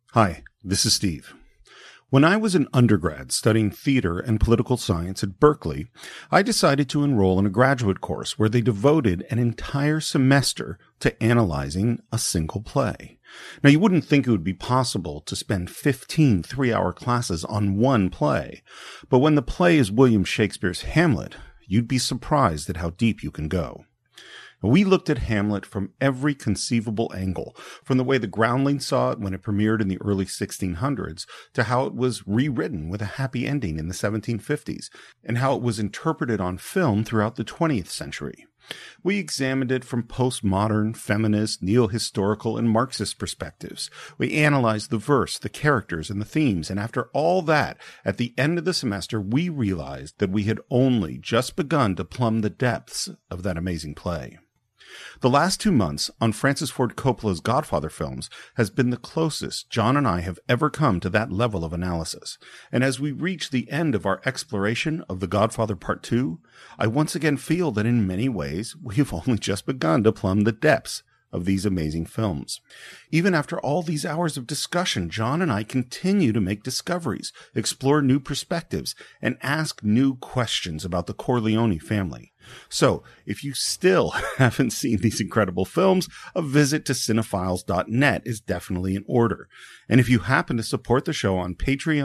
Hi, this is Steve. When I was an undergrad studying theater and political science at Berkeley, I decided to enroll in a graduate course where they devoted an entire semester to analyzing a single play. Now, you wouldn't think it would be possible to spend 15 three-hour classes on one play, but when the play is William Shakespeare's Hamlet, you'd be surprised at how deep you can go. We looked at Hamlet from every conceivable angle, from the way the Groundlings saw it when it premiered in the early 1600s, to how it was rewritten with a happy ending in the 1750s, and how it was interpreted on film throughout the 20th century. We examined it from postmodern, feminist, neo-historical, and Marxist perspectives. We analyzed the verse, the characters, and the themes, and after all that, at the end of the semester, we realized that we had only just begun to plumb the depths of that amazing play. The last 2 months on Francis Ford Coppola's Godfather films has been the closest John and I have ever come to that level of analysis. And as we reach the end of our exploration of The Godfather Part 2, I once again feel that in many ways we have only just begun to plumb the depths of these amazing films. Even after all these hours of discussion, John and I continue to make discoveries, explore new perspectives, and ask new questions about the Corleone family. So, if you still haven't seen these incredible films, a visit to cinephiles.net is definitely in order. And if you happen to support the show on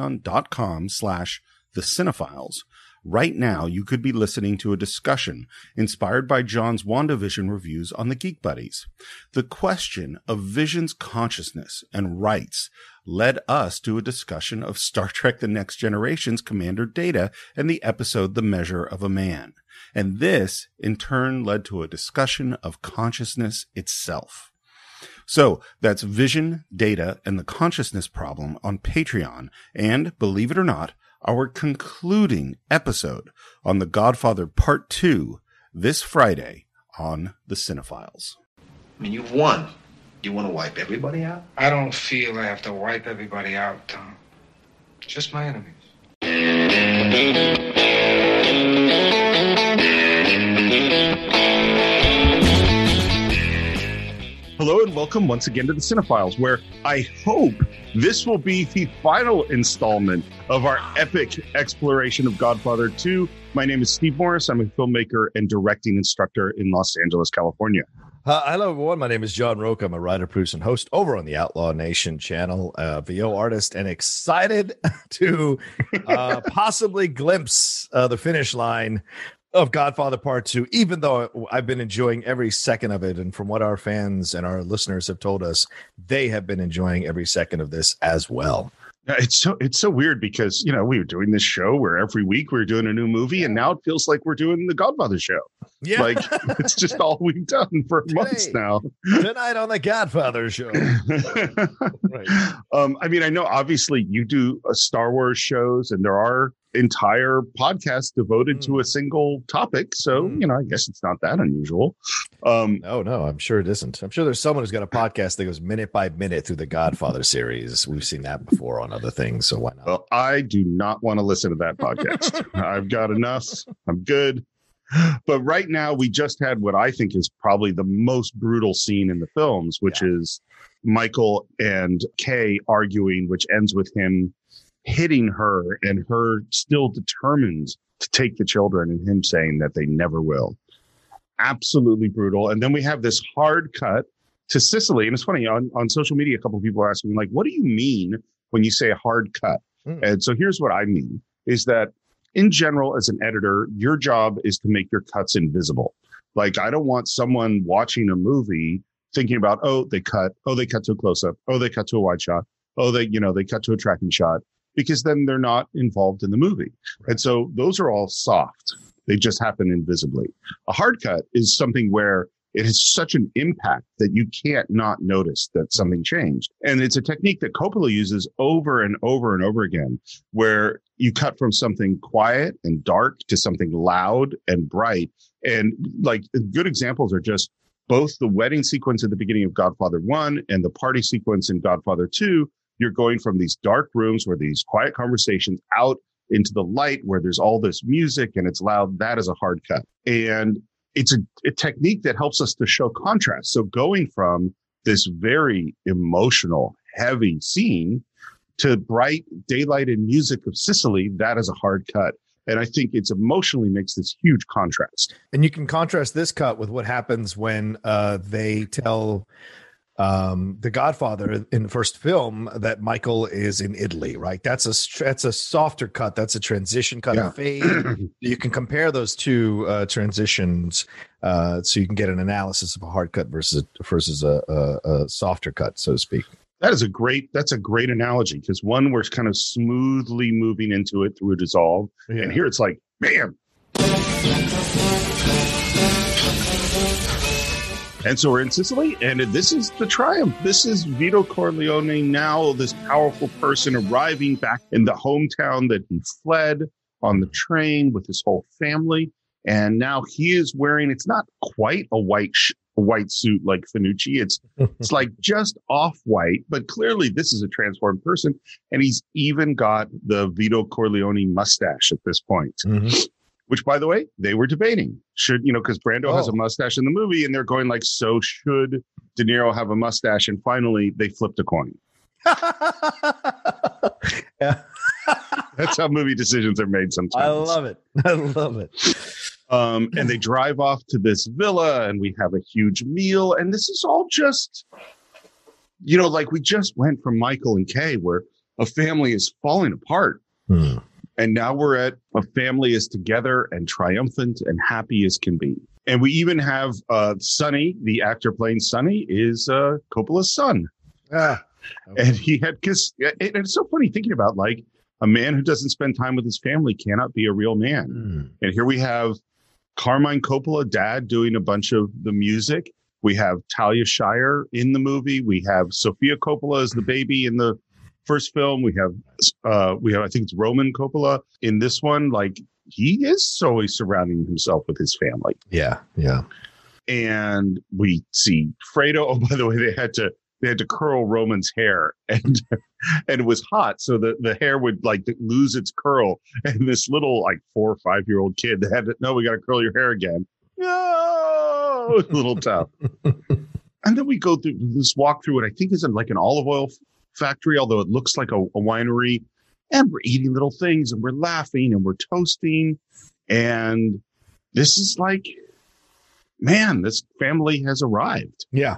patreon.com/thecинephiles, right now you could be listening to a discussion inspired by John's WandaVision reviews on the Geek Buddies. The question of Vision's consciousness and rights led us to a discussion of Star Trek The Next Generation's Commander Data and the episode The Measure of a Man. And this, in turn, led to a discussion of consciousness itself. So that's Vision, Data, and the Consciousness Problem on Patreon, and, believe it or not, our concluding episode on The Godfather Part 2 this Friday on The Cinephiles. I mean, you've won. You want to wipe everybody out? I don't feel I have to wipe everybody out, Tom. Just my enemies. Hello and welcome once again to the Cinephiles, where I hope this will be the final installment of our epic exploration of Godfather 2. My name is Steve Morris. I'm a filmmaker and directing instructor in Los Angeles, California. Hello, everyone. My name is John Roque. I'm a writer, producer, and host over on the Outlaw Nation channel, VO artist, and excited to possibly glimpse the finish line of Godfather Part 2, even though I've been enjoying every second of it. And from what our fans and our listeners have told us, they have been enjoying every second of this as well. It's so weird because, you know, we were doing this show where every week we were doing a new movie, and now it feels like we're doing the Godfather show. Yeah. Like, it's just all we've done for months now. Tonight on the Godfather show. Right. I mean, I know obviously you do Star Wars shows, and there are entire podcasts devoted to a single topic. So, you know, I guess it's not that unusual. No, I'm sure it isn't. I'm sure there's someone who's got a podcast that goes minute by minute through the Godfather series. We've seen that before on other things. So why not? Well, I do not want to listen to that podcast. I've got enough. I'm good. But right now we just had what I think is probably the most brutal scene in the films, which is Michael and Kay arguing, which ends with him hitting her and her still determined to take the children and him saying that they never will. Absolutely brutal. And then we have this hard cut to Sicily. And it's funny, on social media, a couple of people are asking me, like, what do you mean when you say a hard cut? And so here's what I mean, is that in general, as an editor, your job is to make your cuts invisible. Like, I don't want someone watching a movie thinking about, they cut to a close-up, they cut to a wide shot, they cut to a tracking shot, because then they're not involved in the movie. And so those are all soft. They just happen invisibly. A hard cut is something where it has such an impact that you can't not notice that something changed. And it's a technique that Coppola uses over and over and over again, where you cut from something quiet and dark to something loud and bright. And like good examples are just both the wedding sequence at the beginning of Godfather 1 and the party sequence in Godfather 2. You're going from these dark rooms where these quiet conversations out into the light where there's all this music and it's loud. That is a hard cut. And it's a technique that helps us to show contrast. So going from this very emotional, heavy scene to bright daylight and music of Sicily, that is a hard cut. And I think it's emotionally makes this huge contrast. And you can contrast this cut with what happens when they tell the Godfather in the first film that Michael is in Italy, right? That's a softer cut. That's a transition cut of fade. You can compare those two transitions so you can get an analysis of a hard cut versus a softer cut, so to speak. That's a great analogy, because one, we're kind of smoothly moving into it through a dissolve. Yeah. And here it's like, bam. And so we're in Sicily, and this is the triumph. This is Vito Corleone now, this powerful person arriving back in the hometown that he fled on the train with his whole family. And now he is wearing, it's not quite a white suit like Finucci. It's like just off-white, but clearly this is a transformed person. And he's even got the Vito Corleone mustache at this point, which, by the way, they were debating. Should, because Brando has a mustache in the movie, and they're going like, so should De Niro have a mustache? And finally, they flipped a coin. Yeah. That's how movie decisions are made sometimes. I love it. And they drive off to this villa, and we have a huge meal. And this is all just, like we just went from Michael and Kay, where a family is falling apart. And now we're at a family is together and triumphant and happy as can be. And we even have Sonny, the actor playing Sonny, is Coppola's son. Okay. And he had, because it's so funny thinking about, like, a man who doesn't spend time with his family cannot be a real man. And here we have Carmine Coppola, dad, doing a bunch of the music. We have Talia Shire in the movie. We have Sofia Coppola as the baby in the first film. We have I think it's Roman Coppola in this one. Like, he is always surrounding himself with his family. Yeah. And we see Fredo. Oh, by the way, they had to curl Roman's hair, and it was hot, so the hair would like lose its curl. And this little like 4 or 5 year old kid had to, no, we got to curl your hair again. No, a little tough. And then we go through this walk through what I think is like an olive oil factory, although it looks like a winery. And we're eating little things, and we're laughing, and we're toasting. And this is like, man, this family has arrived. Yeah.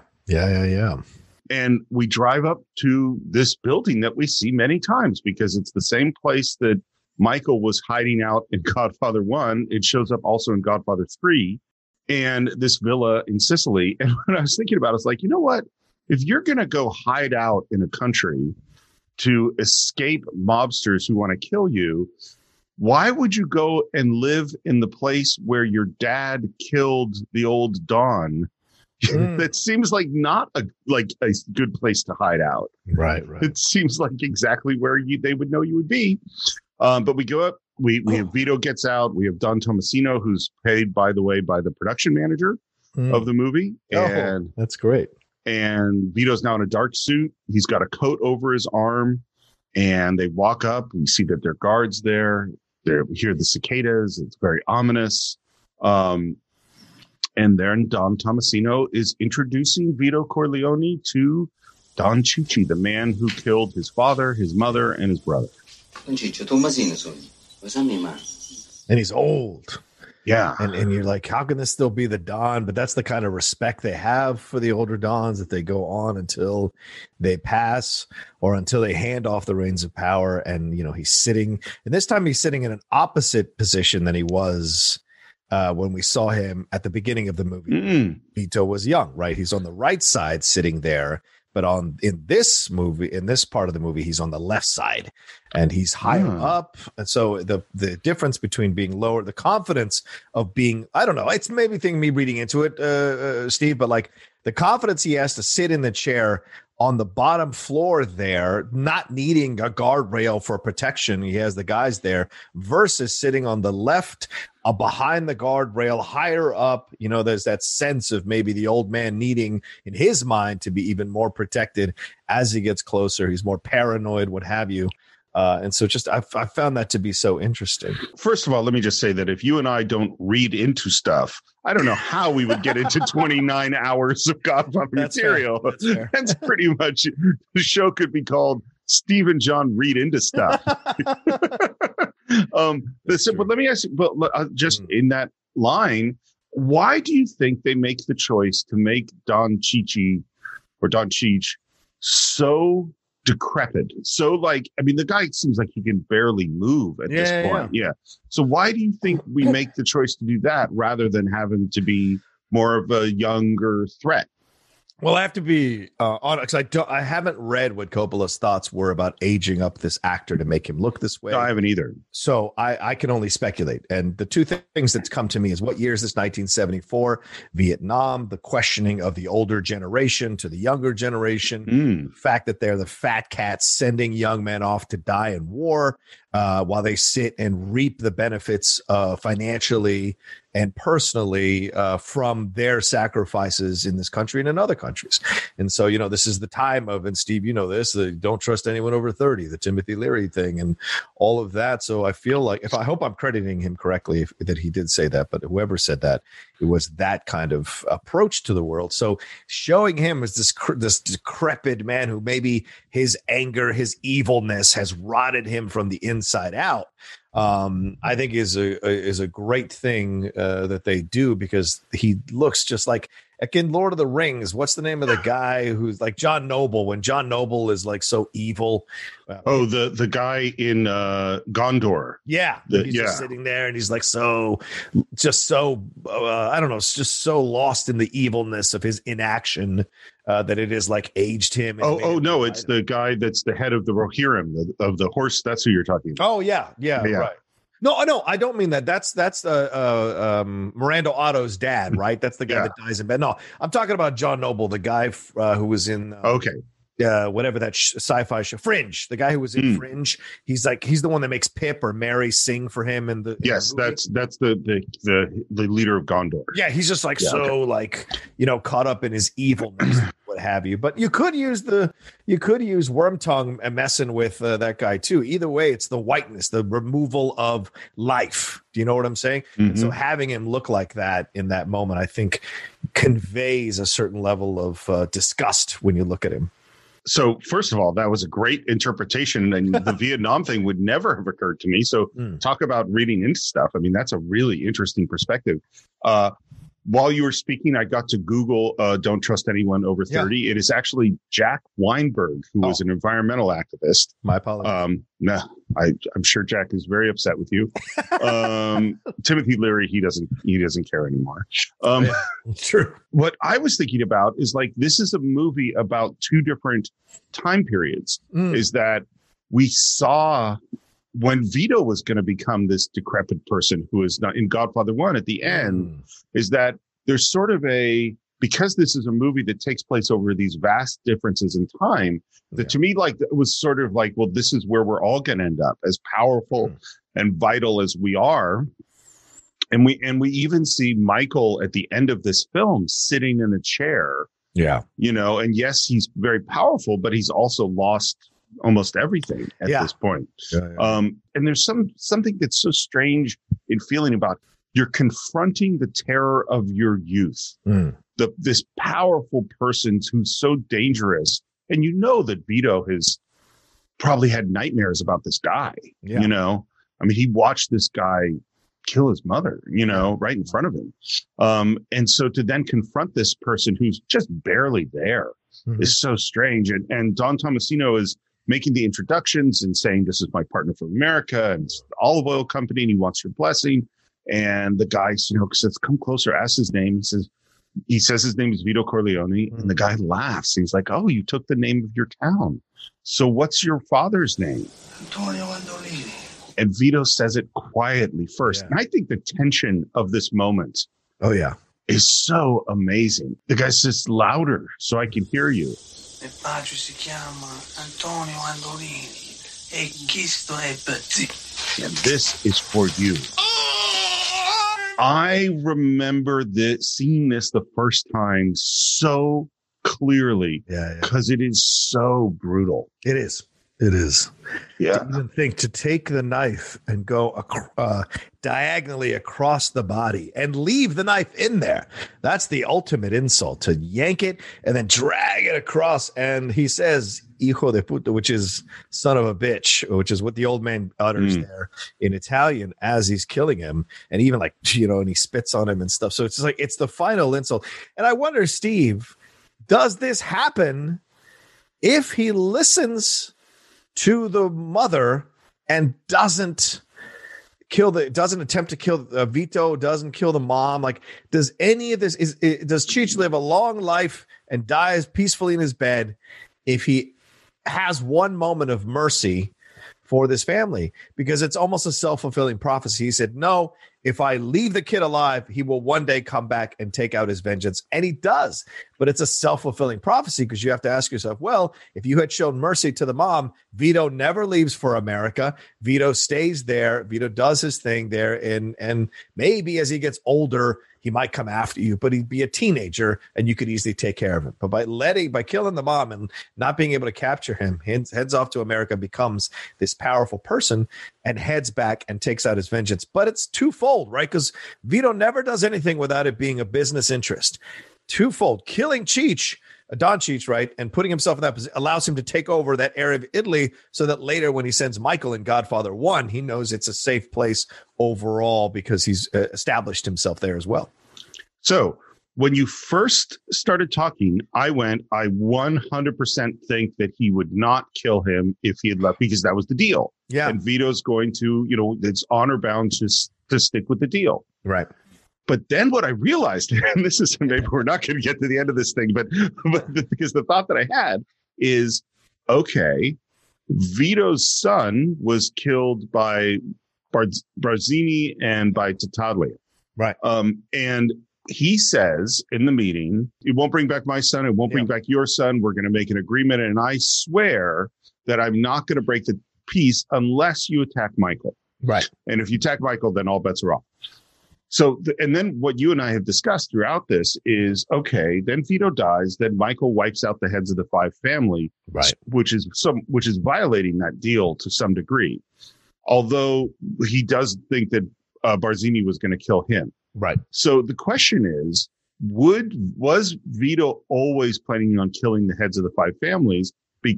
And we drive up to this building that we see many times, because it's the same place that Michael was hiding out in Godfather 1. It shows up also in Godfather 3, and this villa in Sicily. And when I was thinking about it, I was like, you know what? If you're going to go hide out in a country to escape mobsters who want to kill you, why would you go and live in the place where your dad killed the old Don? That seems like not a good place to hide out. Right. It seems like exactly where they would know you would be. But we go up. We have Vito gets out. We have Don Tomasino, who's paid, by the way, by the production manager of the movie. And that's great. And Vito's now in a dark suit. He's got a coat over his arm. And they walk up. We see that there are guards there. We hear the cicadas. It's very ominous. And then Don Tomasino is introducing Vito Corleone to Don Cicci, the man who killed his father, his mother, and his brother. And he's old. Yeah. And you're like, how can this still be the Don? But that's the kind of respect they have for the older Dons, that they go on until they pass or until they hand off the reins of power. And, he's sitting, and this time he's sitting in an opposite position than he was when we saw him at the beginning of the movie. Vito was young, right? He's on the right side sitting there, but in this part of the movie, he's on the left side, and he's higher up. And so the difference between being lower, the confidence of being, I don't know, it's maybe me reading into it, Steve, but like the confidence he has to sit in the chair on the bottom floor there, not needing a guardrail for protection. He has the guys there, versus sitting on the left, behind the guardrail, higher up. There's that sense of maybe the old man needing, in his mind, to be even more protected as he gets closer. He's more paranoid, what have you. And so just I found that to be so interesting. First of all, let me just say that if you and I don't read into stuff, I don't know how we would get into 29 hours of Godfather material. Fair. That's fair. That's pretty much, the show could be called Steve and John Read Into Stuff. But let me ask you, just in that line, why do you think they make the choice to make Don Cheech so decrepit? So the guy seems like he can barely move at this point. Yeah. So why do you think we make the choice to do that rather than have him to be more of a younger threat? Well, I have to be honest, because I haven't read what Coppola's thoughts were about aging up this actor to make him look this way. No, I haven't either. So I can only speculate. And the two things that's come to me is, what year is this? 1974, Vietnam, the questioning of the older generation to the younger generation, the fact that they're the fat cats sending young men off to die in war while they sit and reap the benefits financially and personally from their sacrifices in this country and in other countries. And so, this is the time of, and Steve, the don't trust anyone over 30, the Timothy Leary thing and all of that. So I feel like, I hope I'm crediting him correctly that he did say that, but whoever said that, it was that kind of approach to the world. So showing him as this decrepit man who maybe his anger, his evilness has rotted him from the inside out, I think is a great thing that they do, because he looks just like in Lord of the Rings. What's the name of the guy who's like John Noble, when John Noble is like so evil? The guy in Gondor. Yeah, he's just sitting there and he's like I don't know, just so lost in the evilness of his inaction that it has like aged him. No, it's the guy that's the head of the Rohirrim, of the horse. That's who you're talking about. Oh yeah, right. No, I don't mean that. That's Miranda Otto's dad, right? That's the guy that dies in bed. No, I'm talking about John Noble, the guy who was in whatever that sci-fi show, Fringe. The guy who was in Fringe. He's the one that makes Pip or Mary sing for him in the that's the leader of Gondor. Yeah, he's just caught up in his evilness, what have you. But you could use Wormtongue messing with that guy too. Either way, it's the whiteness, the removal of life. Do you know what I'm saying? Mm-hmm. And so having him look like that in that moment, I think, conveys a certain level of disgust when you look at him. So first of all, that was a great interpretation, and the Vietnam thing would never have occurred to me. So talk about reading into stuff. I mean, that's a really interesting perspective. While you were speaking, I got to Google Don't Trust Anyone Over 30. Yeah. It is actually Jack Weinberg, who was an environmental activist. My apologies. No, I'm sure Jack is very upset with you. Timothy Leary, he doesn't care anymore. True. What I was thinking about is this is a movie about two different time periods. Is that we saw when Vito was going to become this decrepit person who is not in Godfather 1 at the end, is that there's sort of because this is a movie that takes place over these vast differences in time, that to me, it was sort of well, this is where we're all going to end up, as powerful and vital as we are. And we even see Michael at the end of this film sitting in a chair. Yeah. And yes, he's very powerful, but he's also lost almost everything at this point. And there's something that's so strange in feeling about, you're confronting the terror of your youth, this powerful person who's so dangerous. And that Vito has probably had nightmares about this guy. I mean, he watched this guy kill his mother, right in front of him. And so to then confront this person who's just barely there is so strange. And Don Tomasino is making the introductions and saying, this is my partner from America, and it's the olive oil company, and he wants your blessing. And the guy, says, come closer, ask his name. He says his name is Vito Corleone, and the guy laughs. He's like, oh, you took the name of your town. So what's your father's name? Antonio Andolini. And Vito says it quietly first. And I think the tension of this moment is so amazing. The guy says louder so I can hear you. Mio padre si chiama Antonio Andolini e questo è per te. And this is for you. I remember seeing this the first time so clearly because it is so brutal. It is. It is. Yeah. To even think to take the knife and go diagonally across the body and leave the knife in there. That's the ultimate insult, to yank it and then drag it across. And he says, hijo de puta, which is son of a bitch, which is what the old man utters there in Italian as he's killing him. And even like, and he spits on him and stuff. So it's just like, it's the final insult. And I wonder, Steve, does this happen if he listens to the mother and doesn't attempt to kill Vito, doesn't kill the mom? Like, does any of this does Cheech live a long life and dies peacefully in his bed if he has one moment of mercy for this family? Because it's almost a self-fulfilling prophecy. He said, no, if I leave the kid alive, he will one day come back and take out his vengeance. And he does. But it's a self-fulfilling prophecy, because you have to ask yourself, well, if you had shown mercy to the mom, Vito never leaves for America. Vito stays there. Vito does his thing there. And maybe as he gets older, he might come after you, but he'd be a teenager and you could easily take care of him. But by killing the mom and not being able to capture him, heads off to America, becomes this powerful person and heads back and takes out his vengeance. But it's twofold, right? Because Vito never does anything without it being a business interest. Twofold. Killing Don Cheech, right, and putting himself in that position allows him to take over that area of Italy, so that later when he sends Michael in Godfather 1, he knows it's a safe place overall because he's established himself there as well. So when you first started talking, I 100% think that he would not kill him if he had left, because that was the deal. Yeah. And Vito's going to, it's honor bound to stick with the deal. Right. But then what I realized, and this is, maybe we're not going to get to the end of this thing, but because the thought that I had is, okay, Vito's son was killed by Barzini and by Tattaglia. Right. And he says in the meeting, it won't bring back my son. It won't bring back your son. We're going to make an agreement. And I swear that I'm not going to break the peace unless you attack Michael. Right. And if you attack Michael, then all bets are off. So, and then what you and I have discussed throughout this is, okay, then Vito dies, then Michael wipes out the heads of the five family, right? Which is violating that deal to some degree. Although he does think that Barzini was going to kill him. Right. So the question is, was Vito always planning on killing the heads of the five families,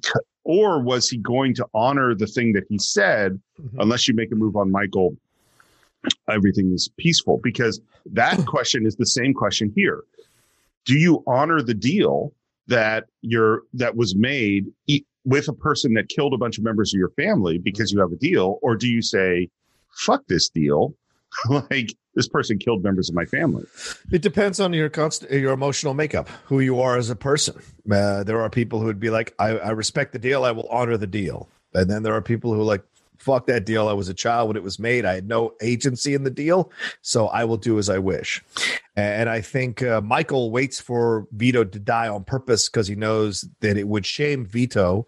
or was he going to honor the thing that he said, unless you make a move on Michael, everything is peaceful? Because that question is the same question here. Do you honor the deal that was made with a person that killed a bunch of members of your family because you have a deal? Or do you say, fuck this deal? Like, this person killed members of my family. It depends on your emotional makeup, who you are as a person. There are people who would be like, I respect the deal. I will honor the deal. And then there are people who are like, fuck that deal. I was a child when it was made. I had no agency in the deal, so I will do as I wish. And I think Michael waits for Vito to die on purpose because he knows that it would shame Vito,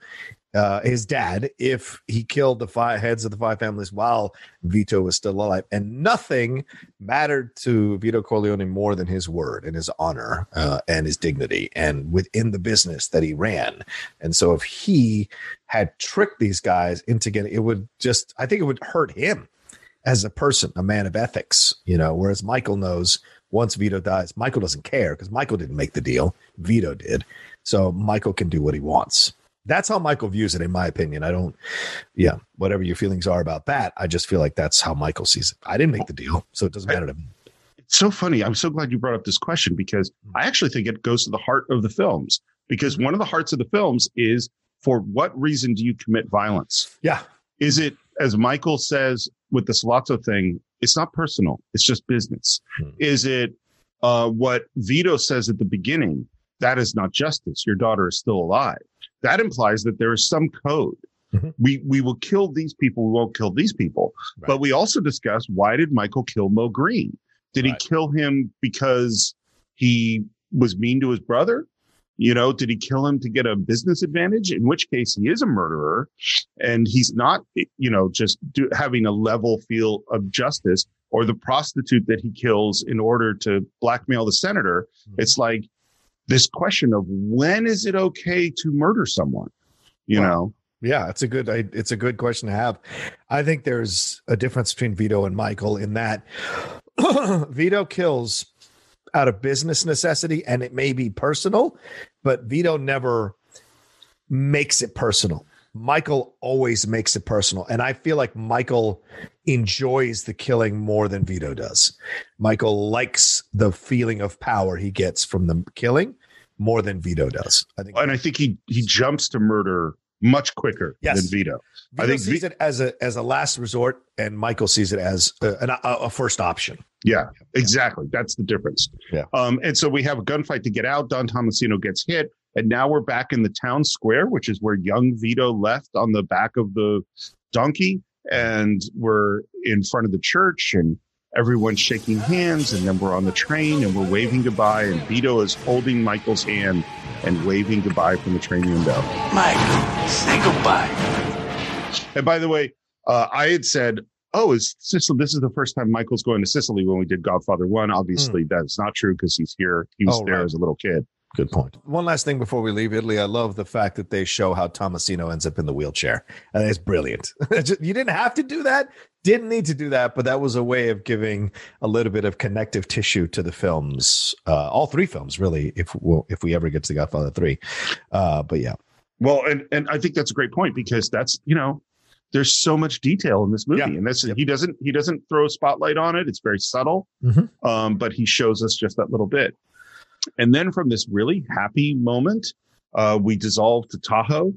his dad, if he killed the five heads of the five families while Vito was still alive. And nothing mattered to Vito Corleone more than his word and his honor and his dignity and within the business that he ran. And so if he had tricked these guys into getting, I think it would hurt him as a person, a man of ethics, whereas Michael knows once Vito dies, Michael doesn't care because Michael didn't make the deal. Vito did. So Michael can do what he wants. That's how Michael views it, in my opinion. Whatever your feelings are about that, I just feel like that's how Michael sees it. I didn't make the deal, so it doesn't matter to me. It's so funny. I'm so glad you brought up this question, because I actually think it goes to the heart of the films, because one of the hearts of the films is, for what reason do you commit violence? Yeah. Is it, as Michael says with the Sollozzo thing, it's not personal. It's just business. Is it what Vito says at the beginning? That is not justice. Your daughter is still alive. That implies that there is some code. We will kill these people. We won't kill these people. Right. But we also discussed, why did Michael kill Mo Green? Did he kill him because he was mean to his brother? Did he kill him to get a business advantage? In which case he is a murderer, and he's not, just having a level feel of justice. Or the prostitute that he kills in order to blackmail the senator. It's like this question of, when is it okay to murder someone? Yeah, it's a good question to have. I think there's a difference between Vito and Michael in that Vito kills out of business necessity, and it may be personal, but Vito never makes it personal. Michael always makes it personal. And I feel like Michael enjoys the killing more than Vito does. Michael likes the feeling of power he gets from the killing more than Vito does. I think he jumps to murder much quicker than Vito. Vito I think sees it as a last resort, and Michael sees it as a first option. Yeah, exactly. That's the difference. Yeah. And so we have a gunfight to get out. Don Tomasino gets hit. And now we're back in the town square, which is where young Vito left on the back of the donkey. And we're in front of the church and everyone's shaking hands. And then we're on the train and we're waving goodbye. And Vito is holding Michael's hand and waving goodbye from the train window. Michael, say goodbye. And by the way, I had said, is Sicily? This is the first time Michael's going to Sicily when we did Godfather 1. Obviously, that's not true because he's here. He was there as a little kid. Good point. One last thing before we leave Italy. I love the fact that they show how Tomasino ends up in the wheelchair. I think it's brilliant. You didn't have to do that. Didn't need to do that, but that was a way of giving a little bit of connective tissue to the films. All three films, really, if we ever get to The Godfather 3. But yeah. Well, and I think that's a great point because that's, there's so much detail in this movie, and that's he doesn't throw a spotlight on it. It's very subtle, but he shows us just that little bit. And then from this really happy moment, we dissolve to Tahoe,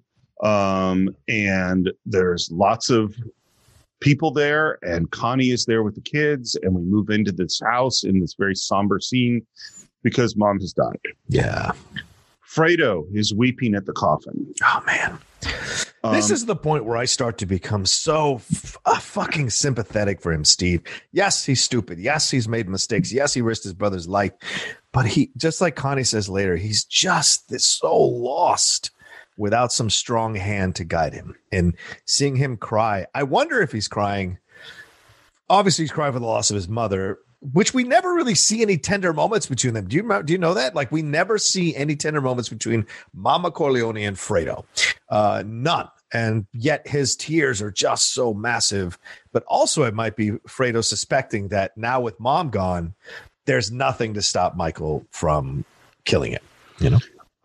and there's lots of people there, and Connie is there with the kids, and we move into this house in this very somber scene because Mom has died. Yeah. Fredo is weeping at the coffin. Oh, man. This is the point where I start to become so fucking sympathetic for him, Steve. Yes, he's stupid. Yes, he's made mistakes. Yes, he risked his brother's life. But he, just like Connie says later, he's just so lost without some strong hand to guide him. And seeing him cry, I wonder if he's crying. Obviously, he's crying for the loss of his mother, which we never really see any tender moments between them. Do you know that? Like, we never see any tender moments between Mama Corleone and Fredo. None. And yet his tears are just so massive. But also it might be Fredo suspecting that now with Mom gone, there's nothing to stop Michael from killing it.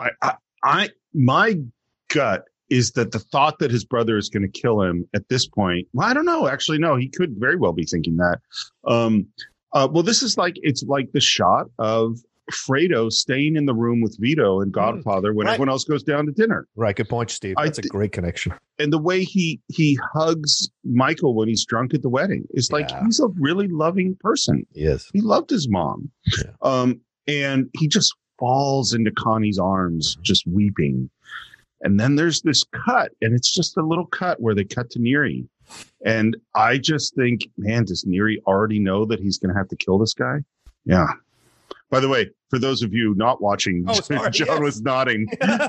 My gut is that the thought that his brother is going to kill him at this point. Well, I don't know. Actually, no, he could very well be thinking that. Well, this is it's like the shot of Fredo staying in the room with Vito and Godfather when everyone else goes down to dinner. Right. Good point, Steve. That's a great connection. And the way he hugs Michael when he's drunk at the wedding is he's a really loving person. He is. He loved his mom. Yeah. And he just falls into Connie's arms, just weeping. And then there's this cut, and it's just a little cut where they cut to Neri. And I just think, man, does Neri already know that he's going to have to kill this guy? Yeah. By the way, for those of you not watching, John was nodding.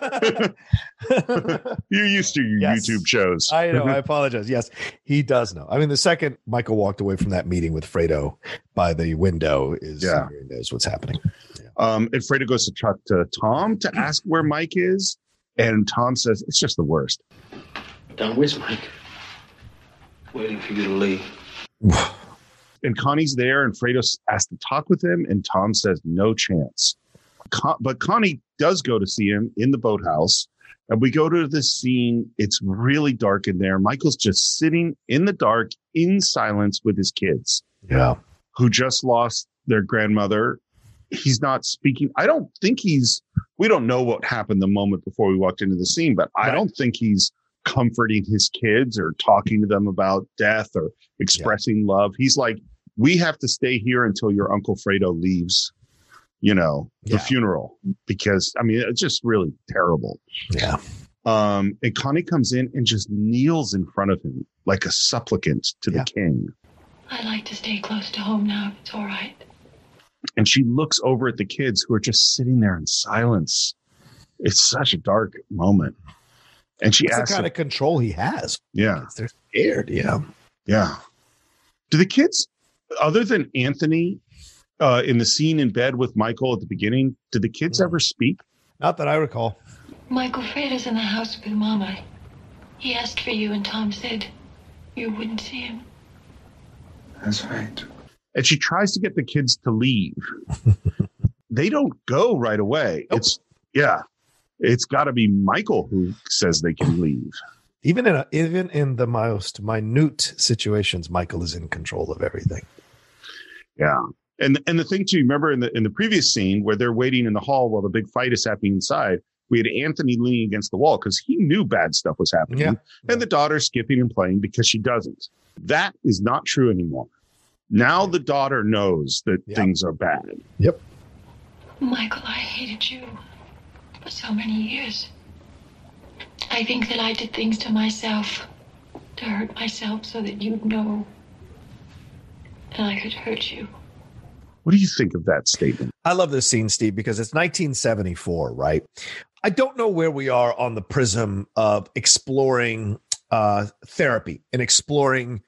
You're used to your YouTube shows. I know. I apologize. Yes, he does know. I mean, the second Michael walked away from that meeting with Fredo by the window he knows what's happening. Yeah. And Fredo goes to talk to Tom to ask where Mike is. And Tom says, it's just the worst. Don, where's Mike? Waiting for you to leave. And Connie's there, and Fredo asks to talk with him, and Tom says, no chance. But Connie does go to see him in the boathouse, and we go to this scene. It's really dark in there. Michael's just sitting in the dark, in silence with his kids. Yeah. Who just lost their grandmother. He's not speaking. I don't think we don't know what happened the moment before we walked into the scene, but I don't think he's comforting his kids or talking to them about death or expressing love. He's like, we have to stay here until your Uncle Fredo leaves, the funeral, because it's just really terrible. Yeah. And Connie comes in and just kneels in front of him like a supplicant to the king. I'd like to stay close to home now, if it's all right. And she looks over at the kids who are just sitting there in silence. It's such a dark moment. And she asks the kind of control he has. Yeah. They're scared. Yeah. Yeah. Do the kids, other than Anthony, in the scene in bed with Michael at the beginning, did the kids ever speak? Not that I recall. Michael Fredo's in the house with Mama. He asked for you, and Tom said you wouldn't see him. That's right. And she tries to get the kids to leave. They don't go right away. Nope. It's got to be Michael who says they can leave. Even in the most minute situations, Michael is in control of everything. Yeah. And the thing too, remember in the previous scene where they're waiting in the hall while the big fight is happening inside, we had Anthony leaning against the wall because he knew bad stuff was happening. Yeah. And the daughter skipping and playing because she doesn't. That is not true anymore. Now the daughter knows that things are bad. Yep. Michael, I hated you for so many years. I think that I did things to myself, to hurt myself so that you'd know. And I could hurt you. What do you think of that statement? I love this scene, Steve, because it's 1974, right? I don't know where we are on the prism of exploring therapy and exploring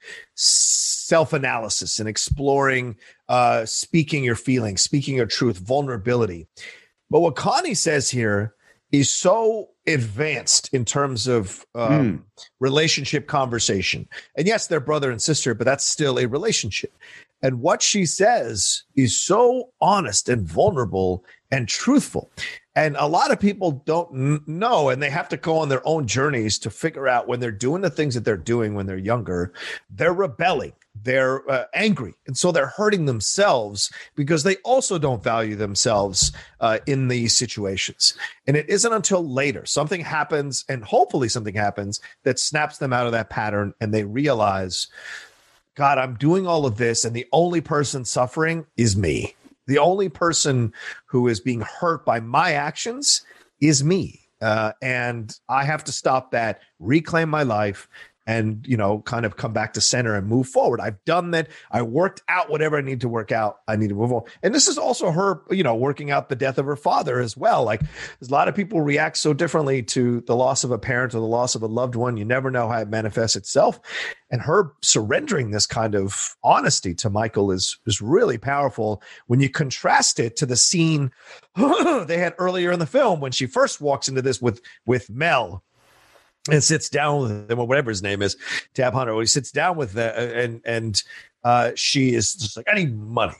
self-analysis and exploring speaking your feelings, speaking your truth, vulnerability. But what Connie says here is so advanced in terms of relationship conversation. And yes, they're brother and sister, but that's still a relationship. And what she says is so honest and vulnerable and truthful. And a lot of people don't know, and they have to go on their own journeys to figure out when they're doing the things that they're doing when they're younger, they're rebelling, they're angry. And so they're hurting themselves because they also don't value themselves in these situations. And it isn't until later something happens, and hopefully something happens that snaps them out of that pattern, and they realize, God, I'm doing all of this, and the only person suffering is me. The only person who is being hurt by my actions is me. And I have to stop that, reclaim my life, and, kind of come back to center and move forward. I've done that. I worked out whatever I need to work out. I need to move on. And this is also her, working out the death of her father as well. Like, there's a lot of people react so differently to the loss of a parent or the loss of a loved one. You never know how it manifests itself. And her surrendering this kind of honesty to Michael is really powerful when you contrast it to the scene they had earlier in the film when she first walks into this with Mel and sits down with him, or whatever his name is, Tab Hunter. He sits down with them, and she is just like, I need money.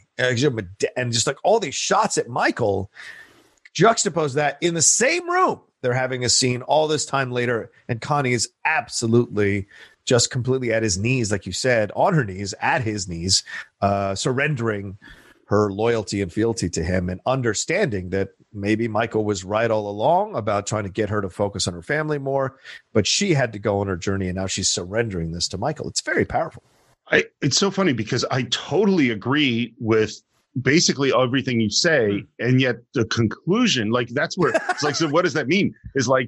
And just like all these shots at Michael, juxtapose that in the same room. They're having a scene all this time later, and Connie is absolutely just completely at his knees, like you said, on her knees, at his knees, surrendering her loyalty and fealty to him, and understanding that maybe Michael was right all along about trying to get her to focus on her family more, but she had to go on her journey, and now she's surrendering this to Michael. It's very powerful. It's so funny because I totally agree with basically everything you say, and yet the conclusion, like, that's where it's like, so what does that mean? Is like,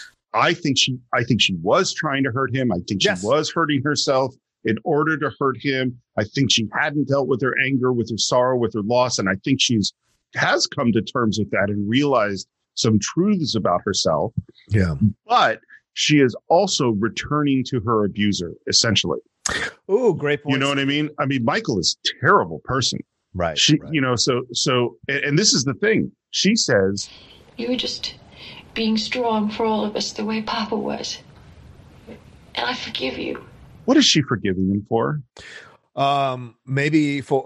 I think she was trying to hurt him. I think she was hurting herself in order to hurt him. I think she hadn't dealt with her anger, with her sorrow, with her loss. And I think has come to terms with that and realized some truths about herself. Yeah. But she is also returning to her abuser, essentially. Oh, great point. You know what I mean? I mean, Michael is a terrible person. Right. So, and this is the thing. She says, you were just being strong for all of us the way Papa was. And I forgive you. What is she forgiving him for? Maybe for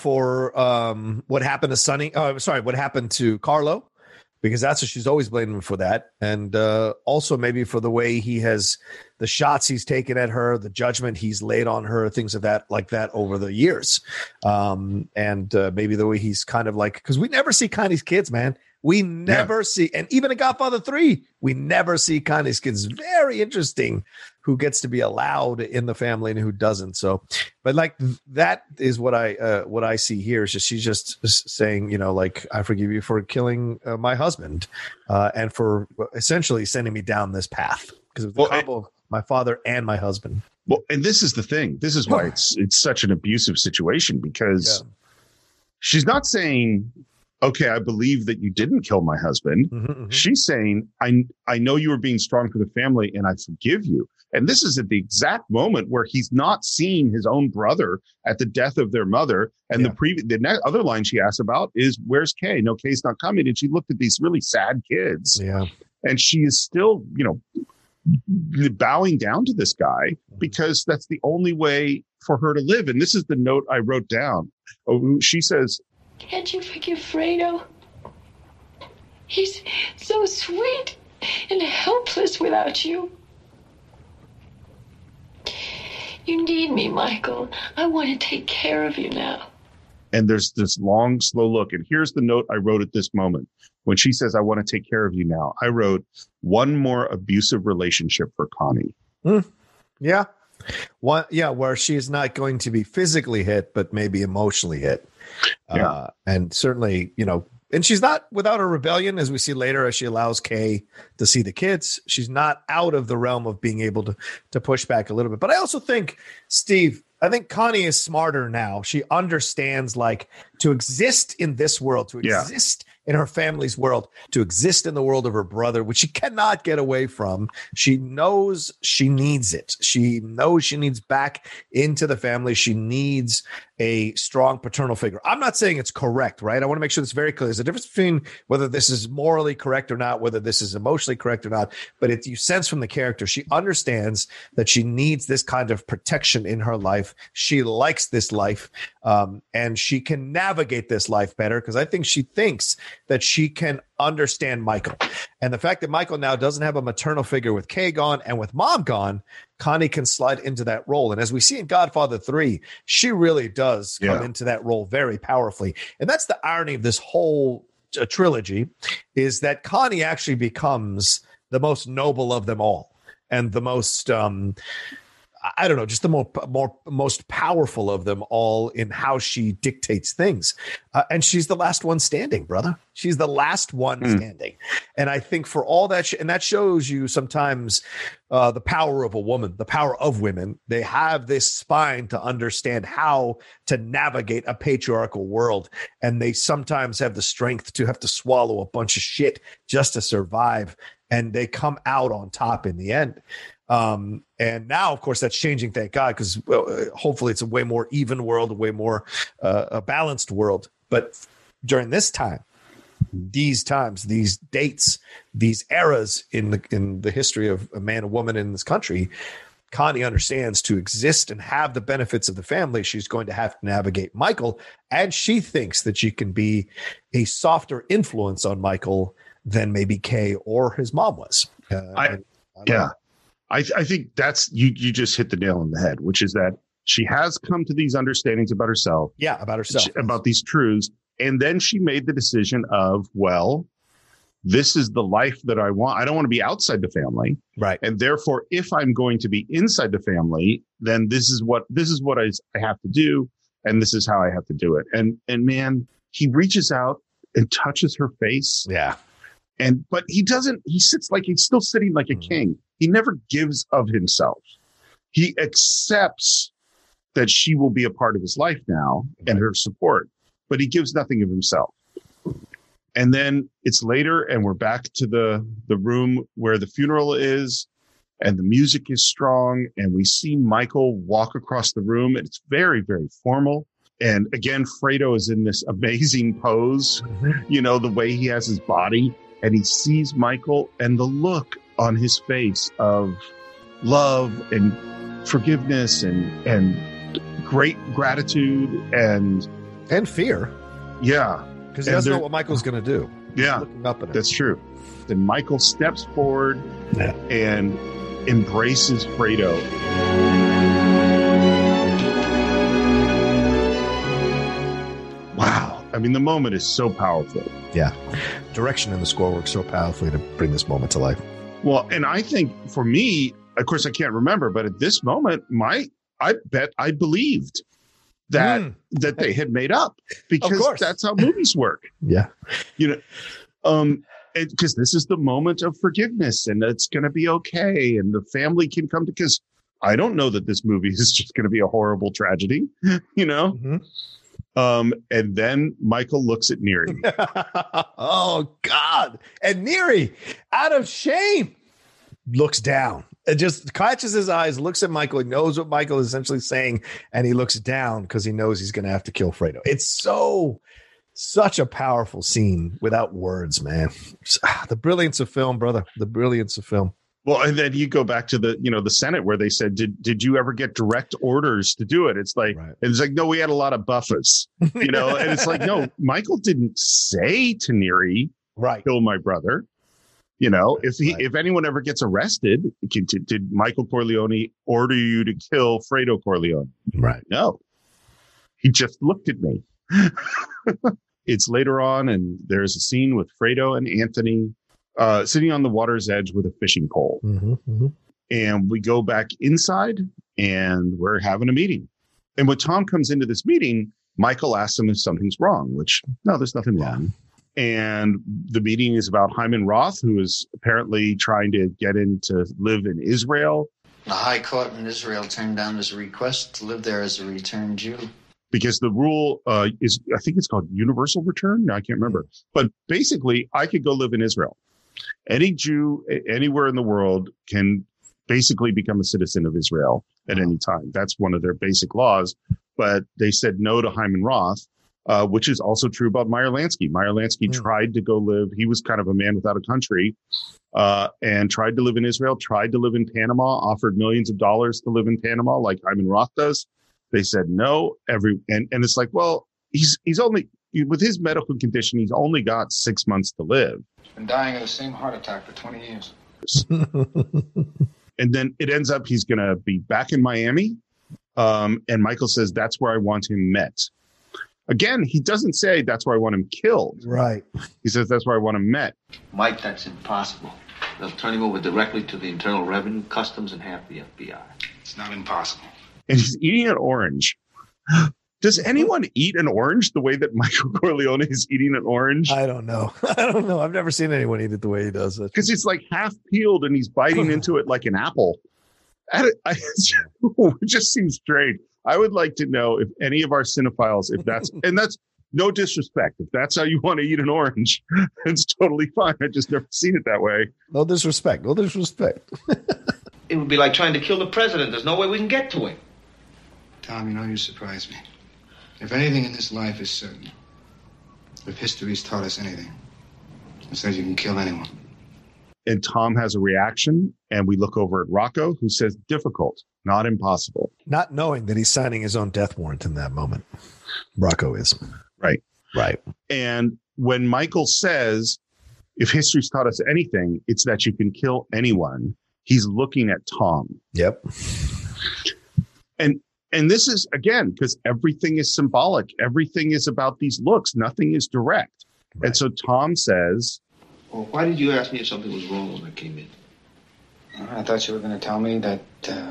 what happened to Sonny. What happened to Carlo, because that's what she's always blaming him for that. And also maybe for the way the shots he's taken at her, the judgment he's laid on her, things of that like that over the years. And maybe the way he's kind of like, because we never see Connie's kids, man. We never see, and even in Godfather 3, we never see Connie's kids. Very interesting who gets to be allowed in the family and who doesn't. So, but like that is what I see here. Is just she's just saying, like, I forgive you for killing my husband, and for essentially sending me down this path because of the combo of my father and my husband. Well, and this is the thing. This is why it's such an abusive situation, because she's not saying, okay, I believe that you didn't kill my husband. Mm-hmm. She's saying, I know you were being strong for the family and I forgive you. And this is at the exact moment where he's not seeing his own brother at the death of their mother. And the other line she asked about is, where's Kay? No, Kay's not coming. And she looked at these really sad kids. Yeah. And she is still, bowing down to this guy because that's the only way for her to live. And this is the note I wrote down. Oh, she says, "Can't you forgive Fredo? He's so sweet and helpless without you. You need me, Michael. I want to take care of you now." and there's this long, slow look. And here's the note I wrote at this moment. When she says, "I want to take care of you now," I wrote, "One more abusive relationship for Connie." Yeah. Where she's not going to be physically hit, but maybe emotionally hit. Yeah. And certainly, and she's not without a rebellion, as we see later, as she allows Kay to see the kids. She's not out of the realm of being able to push back a little bit. But I also think, Steve, Connie is smarter now. She understands, to exist in this world, to exist in her family's world, to exist in the world of her brother, which she cannot get away from. She knows she needs it. She knows she needs back into the family. She needs a strong paternal figure. I'm not saying it's correct, right? I want to make sure that's very clear. There's a difference between whether this is morally correct or not, whether this is emotionally correct or not. But you sense from the character, she understands that she needs this kind of protection in her life. She likes this life, and she can navigate this life better because I think she thinks that she can understand Michael. And the fact that Michael now doesn't have a maternal figure with Kay gone and with mom gone, Connie can slide into that role. And as we see in Godfather 3, she really does come into that role very powerfully. And that's the irony of this whole trilogy, is that Connie actually becomes the most noble of them all and the most just the most powerful of them all in how she dictates things. And she's the last one standing, brother. She's the last one standing. And I think for all that, and that shows you sometimes the power of a woman, the power of women. They have this spine to understand how to navigate a patriarchal world. And they sometimes have the strength to have to swallow a bunch of shit just to survive. And they come out on top in the end. And now, of course, that's changing, thank God, because hopefully it's a way more even world, a way more a balanced world. But during this time, these times, these dates, these eras in the history of a man and woman in this country, Connie understands to exist and have the benefits of the family, she's going to have to navigate Michael. And she thinks that she can be a softer influence on Michael than maybe Kay or his mom was. I think that's you just hit the nail on the head, which is that she has come to these understandings about herself. Yeah, about herself. About these truths. And then she made the decision of, well, this is the life that I want. I don't want to be outside the family. Right. And therefore, if I'm going to be inside the family, then this is what I have to do. And this is how I have to do it. And man, he reaches out and touches her face. Yeah. But he doesn't, he sits like he's still sitting like a king. He never gives of himself. He accepts that she will be a part of his life now and her support, but he gives nothing of himself. And then it's later and we're back to the room where the funeral is and the music is strong. And we see Michael walk across the room and it's very, very formal. And again, Fredo is in this amazing pose, the way he has his body. And he sees Michael and the look on his face of love and forgiveness and great gratitude and fear. Yeah. Because he doesn't know what Michael's going to do. Yeah. Looking up at him. That's true. Then Michael steps forward and embraces Fredo. Wow. I mean, the moment is so powerful. Yeah. Direction in the score works so powerfully to bring this moment to life. Well, and I think for me, of course, I can't remember, but at this moment, I bet I believed that they had made up because that's how movies work. Yeah. Because this is the moment of forgiveness and it's going to be okay. And the family can come to, because I don't know that this movie is just going to be a horrible tragedy, And then Michael looks at Neri. Oh, God. And Neri, out of shame, looks down. It just catches his eyes, looks at Michael. He knows what Michael is essentially saying, and he looks down because he knows he's going to have to kill Fredo. It's such a powerful scene without words, man. The brilliance of film, brother. The brilliance of film. Well, and then you go back to the Senate where they said, did you ever get direct orders to do it? It's like, Right. it's like, no, we had a lot of buffers, and it's like, no, Michael didn't say to Neri, Right. kill my brother. If anyone ever gets arrested, did Michael Corleone order you to kill Fredo Corleone? Right. No, he just looked at me. It's later on, and there's a scene with Fredo and Anthony sitting on the water's edge with a fishing pole. Mm-hmm, mm-hmm. And we go back inside and we're having a meeting. And when Tom comes into this meeting, Michael asks him if something's wrong, which no, there's nothing wrong. And the meeting is about Hyman Roth, who is apparently trying to get in to live in Israel. The High Court in Israel turned down his request to live there as a returned Jew. Because the rule is, I think it's called universal return. No, I can't remember. But basically, I could go live in Israel. Any Jew anywhere in the world can basically become a citizen of Israel at any time. That's one of their basic laws. But they said no to Hyman Roth, which is also true about Meyer Lansky. Meyer Lansky tried to go live. He was kind of a man without a country and tried to live in Israel, tried to live in Panama, offered millions of dollars to live in Panama like Hyman Roth does. They said no. And it's like, well, he's only, with his medical condition, he's only got 6 months to live. Been dying of the same heart attack for 20 years. And then it ends up he's going to be back in Miami. And Michael says, that's where I want him met. Again, he doesn't say that's where I want him killed. Right. He says that's where I want him met. Mike, that's impossible. They'll turn him over directly to the Internal Revenue, Customs, and half the FBI. It's not impossible. And he's eating an orange. Does anyone eat an orange the way that Michael Corleone is eating an orange? I don't know. I've never seen anyone eat it the way he does it. Because it's like half peeled and he's biting into it like an apple. It just seems strange. I would like to know if any of our cinephiles, and that's no disrespect. If that's how you want to eat an orange, it's totally fine. I just never seen it that way. No disrespect. No disrespect. It would be like trying to kill the president. There's no way we can get to him. Tom, you surprise me. If anything in this life is certain, if history's taught us anything, it says you can kill anyone. And Tom has a reaction, and we look over at Rocco, who says difficult, not impossible. Not knowing that he's signing his own death warrant in that moment. Rocco is. Right. Right. And when Michael says, if history's taught us anything, it's that you can kill anyone, he's looking at Tom. Yep. And this is, again, because everything is symbolic. Everything is about these looks. Nothing is direct. Right. And so Tom says, well, why did you ask me if something was wrong when I came in? I thought you were going to tell me that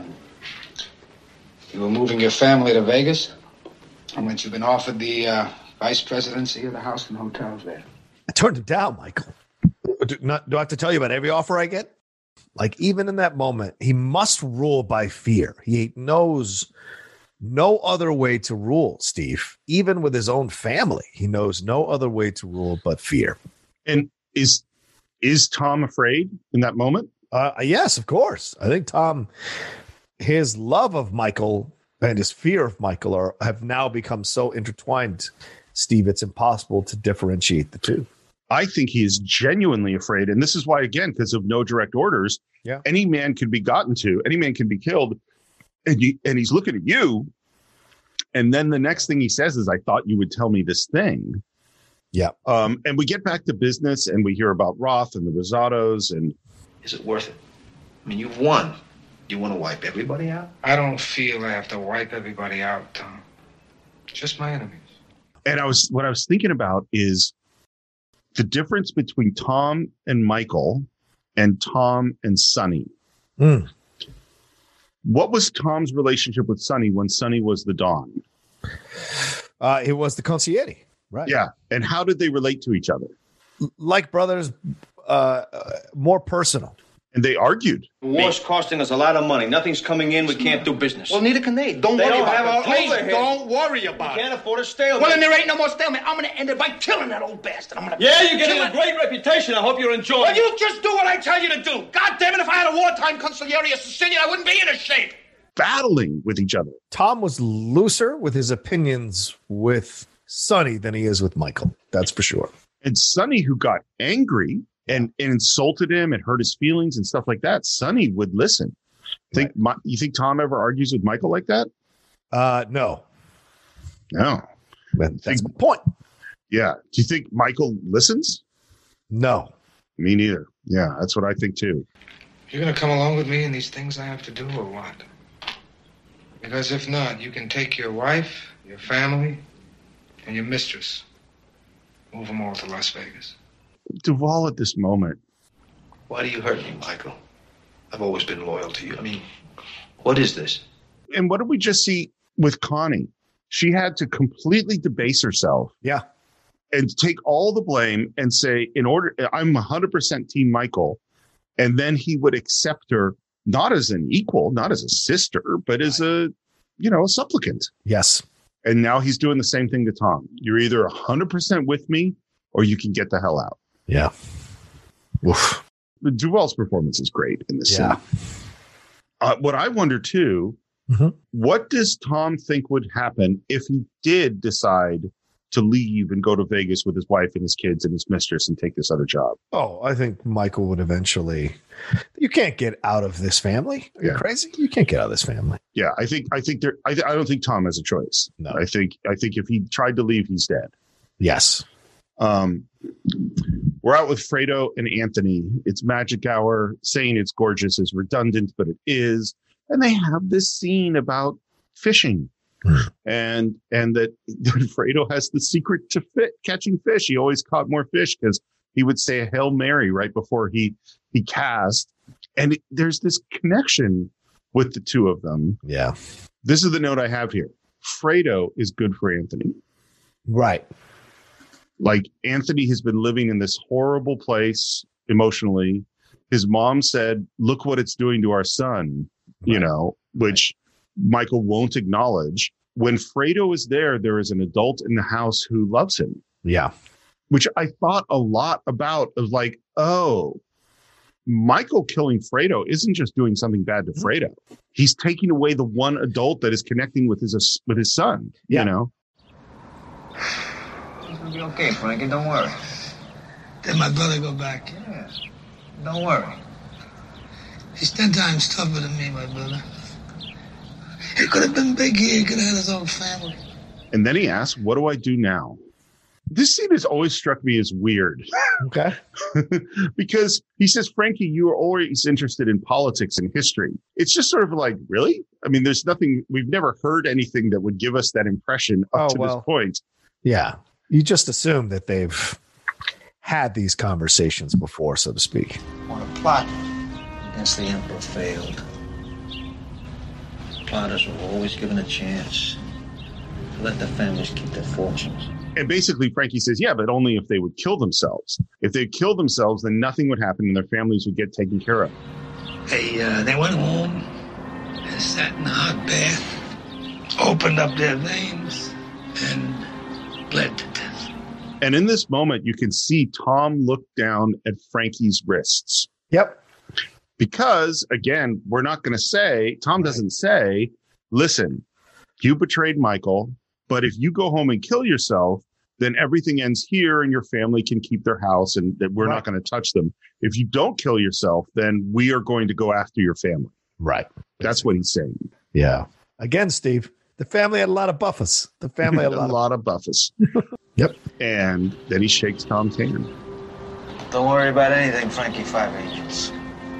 you were moving your family to Vegas and that you've been offered the vice presidency of the house and hotels there. I turned him down, Michael. Do I have to tell you about every offer I get? Like, even in that moment, he must rule by fear. He knows no other way to rule, Steve. Even with his own family, he knows no other way to rule but fear. And is Tom afraid in that moment? Yes, of course. I think Tom, his love of Michael and his fear of Michael have now become so intertwined, Steve, it's impossible to differentiate the two. I think he is genuinely afraid. And this is why, again, because of no direct orders, any man can be gotten to, any man can be killed. And he's looking at you. And then the next thing he says is, I thought you would tell me this thing. Yeah. And we get back to business and we hear about Roth and the Rosados. And is it worth it? I mean, you've won. You want to wipe everybody out? I don't feel I have to wipe everybody out, Tom. Just my enemies. And what I was thinking about is the difference between Tom and Michael and Tom and Sonny. What was Tom's relationship with Sonny when Sonny was the Don? It was the concierge, right? Yeah. And how did they relate to each other? Like brothers, more personal. And they argued. The war's costing us a lot of money. Nothing's coming in. We can't do business. Well, neither can they. Don't worry about it. Please, don't worry about it. We can't afford a stalemate. Well, then there ain't no more stalemate. I'm going to end it by killing that old bastard. Yeah, you're getting a great reputation. I hope you're enjoying it. Well, you just do what I tell you to do. God damn it, if I had a wartime consigliere of Sicilian, I wouldn't be in a shape. Battling with each other. Tom was looser with his opinions with Sonny than he is with Michael. That's for sure. And Sonny, who got angry and insulted him and hurt his feelings and stuff like that, Sonny would listen. You think Tom ever argues with Michael like that? No. That's my point. Yeah. Do you think Michael listens? No. Me neither. Yeah, that's what I think too. You're going to come along with me in these things I have to do, or what? Because if not, you can take your wife, your family, and your mistress. Move them all to Las Vegas. Duvall at this moment. Why do you hurt me, Michael? I've always been loyal to you. I mean, what is this? And what did we just see with Connie? She had to completely debase herself. Yeah. And take all the blame and say, I'm 100% Team Michael. And then he would accept her, not as an equal, not as a sister, but as a supplicant. Yes. And now he's doing the same thing to Tom. You're either 100% with me or you can get the hell out. Yeah. Oof. Duvall's performance is great in this scene. What I wonder too, what does Tom think would happen if he did decide to leave and go to Vegas with his wife and his kids and his mistress and take this other job? Oh, I think Michael would eventually. You can't get out of this family. Are you crazy? You can't get out of this family. Yeah, I don't think Tom has a choice. No. I think if he tried to leave, he's dead. Yes. We're out with Fredo and Anthony. It's magic hour. Saying it's gorgeous is redundant, but it is. And they have this scene about fishing. And that Fredo has the secret to catching fish. He always caught more fish because he would say a Hail Mary right before he cast. And there's this connection with the two of them. Yeah. This is the note I have here. Fredo is good for Anthony. Right. Like, Anthony has been living in this horrible place emotionally. His mom said, look what it's doing to our son, which Michael won't acknowledge. When Fredo is there is an adult in the house who loves him. Yeah. Which I thought a lot about, of like, oh, Michael killing Fredo isn't just doing something bad to Fredo. He's taking away the one adult that is connecting with his son, It's gonna be okay, Frankie. Don't worry. Did my brother go back? Yeah. Don't worry. He's 10 times tougher than me, my brother. He could have been big here. He could have had his own family. And then he asks, what do I do now? This scene has always struck me as weird. Okay. Because he says, Frankie, you are always interested in politics and history. It's just sort of like, really? I mean, there's nothing, we've never heard anything that would give us that impression up to this point. Yeah. You just assume that they've had these conversations before, so to speak. When a plot against the Emperor failed, plotters were always given a chance to let the families keep their fortunes. And basically, Frankie says, yeah, but only if they would kill themselves. If they kill themselves, then nothing would happen and their families would get taken care of. They went home and sat in a hot bath, opened up their veins, and bled to death. And in this moment, you can see Tom look down at Frankie's wrists. Yep. Because, again, we're not going to say, Tom doesn't say, listen, you betrayed Michael, but if you go home and kill yourself, then everything ends here and your family can keep their house and that we're not going to touch them. If you don't kill yourself, then we are going to go after your family. Right. That's what he's saying. Yeah. Again, Steve, the family had a lot of buffers. The family had a lot of buffers. Yep. And then he shakes Tom's hand. Don't worry about anything, Frankie Five Angels.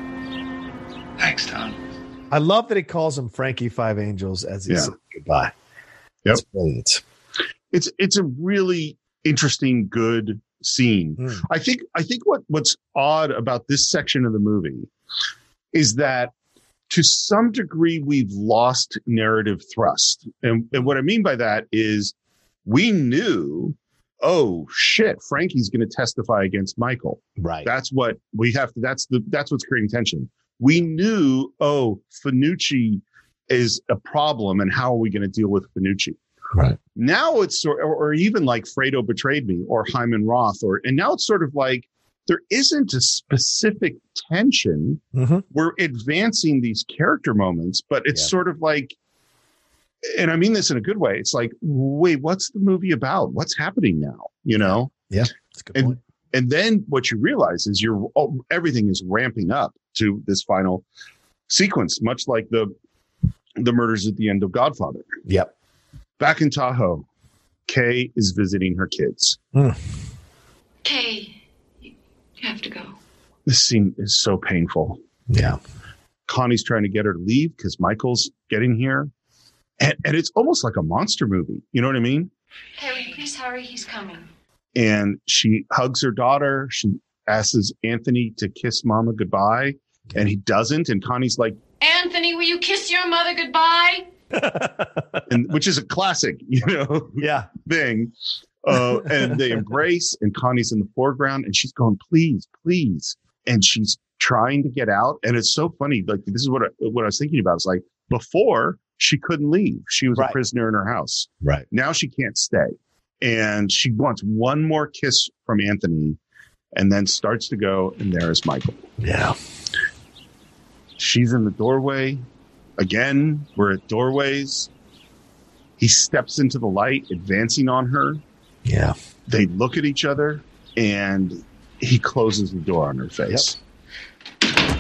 Thanks, Tom. I love that he calls him Frankie Five Angels as he says goodbye. Yep. That's brilliant. It's a really interesting, good scene. I think what's odd about this section of the movie is that to some degree we've lost narrative thrust. And what I mean by that is we knew, oh shit, Frankie's going to testify against Michael. Right. That's what we have to, that's what's creating tension. We knew, oh, Fanucci is a problem and how are we going to deal with Fanucci? Right. Now it's or even like Fredo betrayed me or Hyman Roth and now it's sort of like there isn't a specific tension. We're advancing these character moments, but it's sort of like, and I mean this in a good way. It's like, wait, what's the movie about? What's happening now? Yeah. That's a good point. And then what you realize is everything is ramping up to this final sequence, much like the murders at the end of Godfather. Yep. Back in Tahoe, Kay is visiting her kids. Kay, you have to go. This scene is so painful. Yeah. Connie's trying to get her to leave because Michael's getting here. And it's almost like a monster movie. You know what I mean? Kay, will you please hurry? He's coming. And she hugs her daughter. She asks Anthony to kiss Mama goodbye. And he doesn't. And Connie's like, Anthony, will you kiss your mother goodbye? and which is a classic, thing. And they embrace, and Connie's in the foreground, and she's going, please, please. And she's trying to get out. And it's so funny. Like, this is what I was thinking about. It's like, before she couldn't leave. She was a prisoner in her house. Right. Now she can't stay. And she wants one more kiss from Anthony, and then starts to go. And there is Michael. Yeah. She's in the doorway. Again, we're at doorways. He steps into the light, advancing on her. Yeah. They look at each other, and he closes the door on her face. Yep.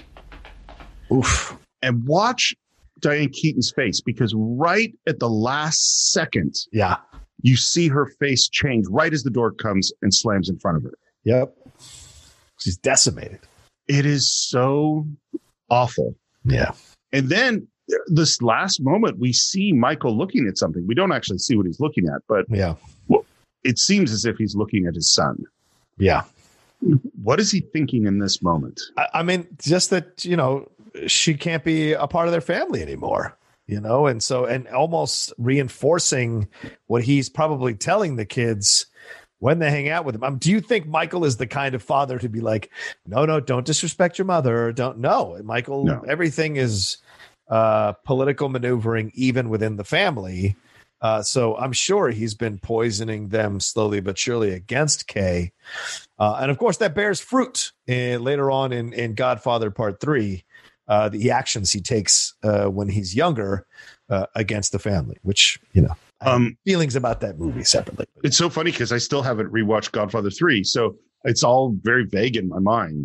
Oof. And watch Diane Keaton's face, because right at the last second, you see her face change right as the door comes and slams in front of her. Yep. She's decimated. It is so awful. Yeah. And then this last moment, we see Michael looking at something. We don't actually see what he's looking at, but it seems as if he's looking at his son. Yeah. What is he thinking in this moment? I mean, just that, she can't be a part of their family anymore, and almost reinforcing what he's probably telling the kids when they hang out with him. Do you think Michael is the kind of father to be like, no, don't disrespect your mother? Michael, no. Everything is political maneuvering, even within the family. So I'm sure he's been poisoning them slowly but surely against Kay. And of course, that bears fruit later on in Godfather Part 3. The actions he takes when he's younger against the family, which, I have feelings about that movie separately. It's so funny because I still haven't rewatched Godfather 3, so it's all very vague in my mind.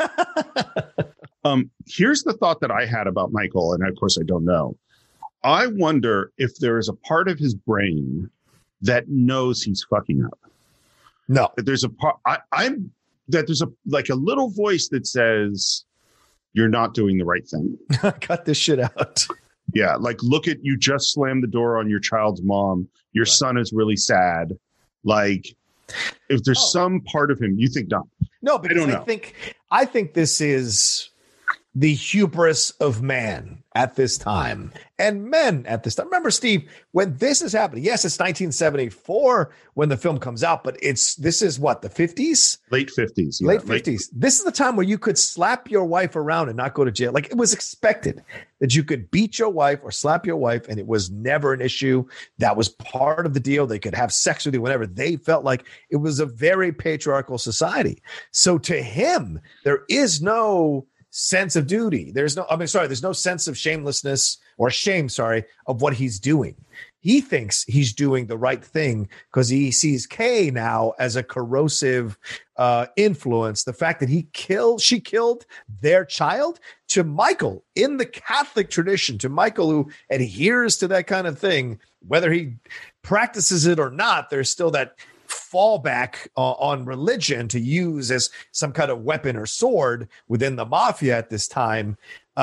Here's the thought that I had about Michael, and of course I don't know. I wonder if there is a part of his brain that knows he's fucking up. No, that there's a part. There's a little voice that says, "You're not doing the right thing. Cut this shit out." Yeah, like, look at, you just slammed the door on your child's mom. Your son is really sad. Like, if there's some part of him, you think not. No, because I think this is the hubris of man at this time and men at this time. Remember, Steve, when this is happening, yes, it's 1974 when the film comes out, but this is what, the 50s? Late 50s. Yeah. Late 50s. This is the time where you could slap your wife around and not go to jail. Like, it was expected that you could beat your wife or slap your wife, and it was never an issue. That was part of the deal. They could have sex with you whenever they felt like. It was a very patriarchal society. So to him, there is no sense of duty. There's no sense of shamelessness or shame, of what he's doing. He thinks he's doing the right thing because he sees Kay now as a corrosive influence. The fact that she killed their child, to Michael in the Catholic tradition, to Michael who adheres to that kind of thing, whether he practices it or not, there's still that fallback on religion to use as some kind of weapon or sword within the mafia at this time.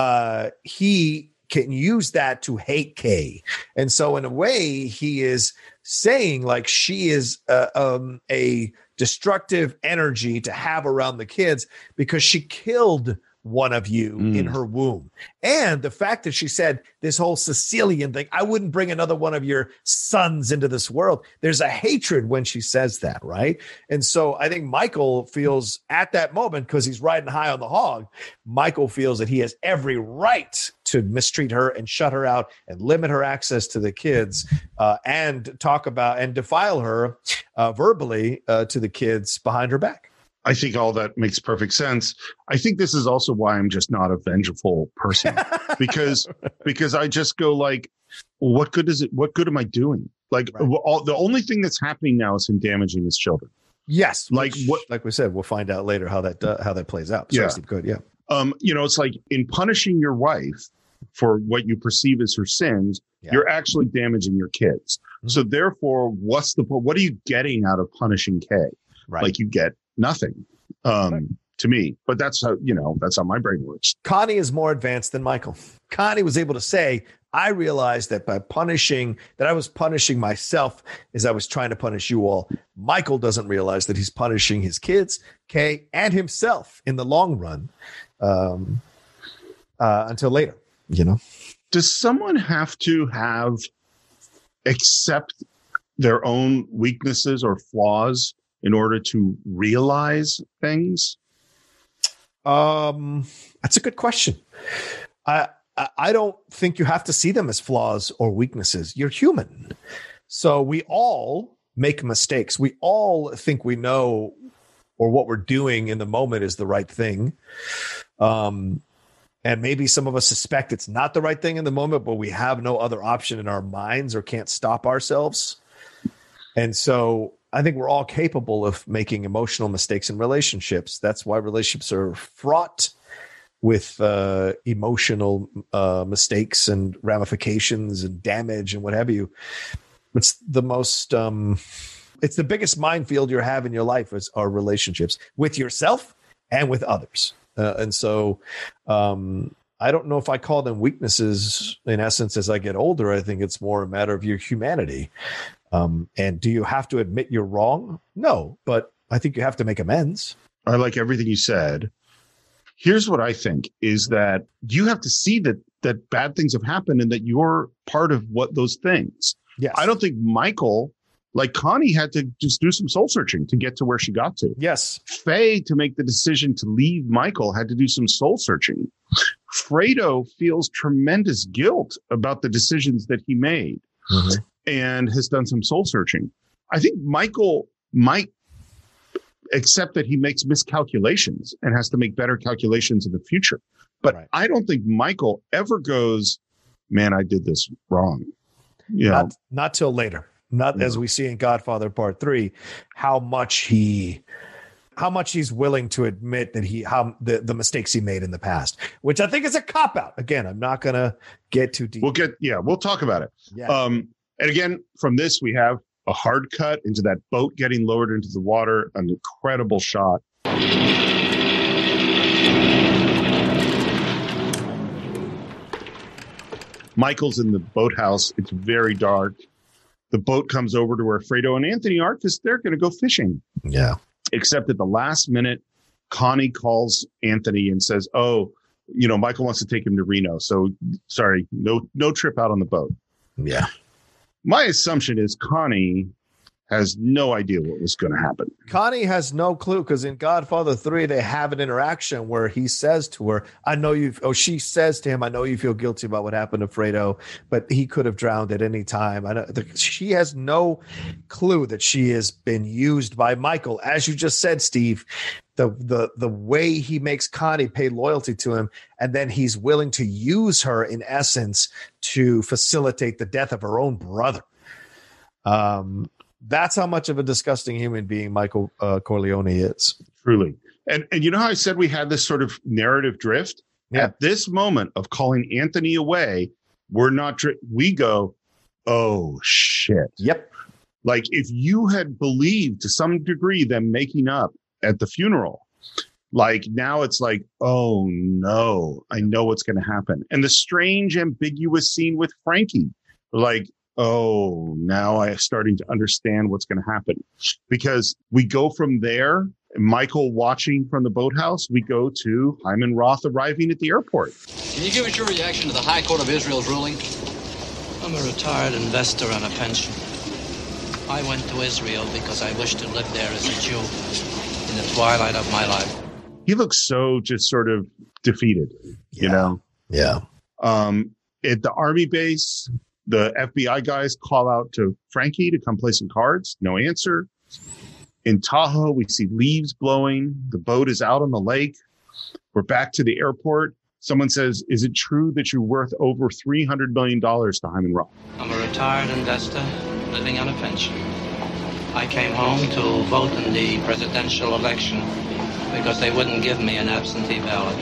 He can use that to hate Kay. And so in a way, he is saying, like, she is a destructive energy to have around the kids because she killed one of you in her womb. And the fact that she said this whole Sicilian thing, I wouldn't bring another one of your sons into this world. There's a hatred when she says that, right? And so I think Michael feels at that moment, because he's riding high on the hog, Michael feels that he has every right to mistreat her and shut her out and limit her access to the kids and talk about and defile her verbally to the kids behind her back. I think all that makes perfect sense. I think this is also why I'm just not a vengeful person, because I just go like, what good am I doing? Like, the only thing that's happening now is him damaging his children. Yes. Like what? Like we said, we'll find out later how that plays out. Sorry, Yeah. Steve, good. Yeah. It's like in punishing your wife for what you perceive as her sins, you're actually damaging your kids. Mm-hmm. So therefore, what are you getting out of punishing Kay? Right. Like you get nothing. To me, but that's how my brain works. Connie is more advanced than Michael. Connie was able to say, I realized that I was punishing myself as I was trying to punish you all. Michael doesn't realize that he's punishing his kids, Kay, and himself in the long run, until later, Does someone have to accept their own weaknesses or flaws in order to realize things? That's a good question. I don't think you have to see them as flaws or weaknesses. You're human. So we all make mistakes. We all think we know or what we're doing in the moment is the right thing. And maybe some of us suspect it's not the right thing in the moment, but we have no other option in our minds or can't stop ourselves. And so I think we're all capable of making emotional mistakes in relationships. That's why relationships are fraught with emotional mistakes and ramifications and damage and what have you. It's the most, it's the biggest minefield you have in your life are relationships with yourself and with others. And so I don't know if I call them weaknesses in essence as I get older. I think it's more a matter of your humanity. And do you have to admit you're wrong? No, but I think you have to make amends. I like everything you said. Here's what I think is that you have to see that bad things have happened and that you're part of those things. Yes. I don't think Michael, like Connie, had to just do some soul searching to get to where she got to. Yes. Faye, to make the decision to leave Michael, had to do some soul searching. Fredo feels tremendous guilt about the decisions that he made. Mm-hmm. And has done some soul searching. I think Michael might accept that he makes miscalculations and has to make better calculations in the future. But right. I don't think Michael ever goes, man, I did this wrong. Not till later. Not as we see in Godfather Part 3, how much he's willing to admit that the mistakes he made in the past, which I think is a cop-out. Again, I'm not going to get too deep. We'll talk about it. Yeah. And again, from this, we have a hard cut into that boat getting lowered into the water, an incredible shot. Michael's in the boathouse. It's very dark. The boat comes over to where Fredo and Anthony are because they're going to go fishing. Yeah. Except at the last minute, Connie calls Anthony and says, Michael wants to take him to Reno. So sorry, no trip out on the boat. Yeah. My assumption is Connie has no idea what was going to happen. Connie has no clue because in Godfather 3, they have an interaction where he says to her, she says to him, I know you feel guilty about what happened to Fredo, but he could have drowned at any time. She has no clue that she has been used by Michael. As you just said, Steve, the way he makes Connie pay loyalty to him, and then he's willing to use her in essence to facilitate the death of her own brother. That's how much of a disgusting human being Michael Corleone is. Truly. And you know how I said we had this sort of narrative drift? Yeah. At this moment of calling Anthony away, we go, oh, shit. Yep. Like if you had believed to some degree them making up at the funeral, like now it's like, oh, no, I know what's going to happen. And the strange, ambiguous scene with Frankie, like, oh, now I'm starting to understand what's going to happen. Because we go from there, Michael watching from the boathouse, we go to Hyman Roth arriving at the airport. Can you give us your reaction to the High Court of Israel's ruling? I'm a retired investor on a pension. I went to Israel because I wished to live there as a Jew in the twilight of my life. He looks so just sort of defeated, you know? Yeah. At the army base, the FBI guys call out to Frankie to come play some cards. No answer. In Tahoe, we see leaves blowing. The boat is out on the lake. We're back to the airport. Someone says, is it true that you're worth over $300 million to Hyman Roth? I'm a retired investor living on a pension. I came home to vote in the presidential election because they wouldn't give me an absentee ballot.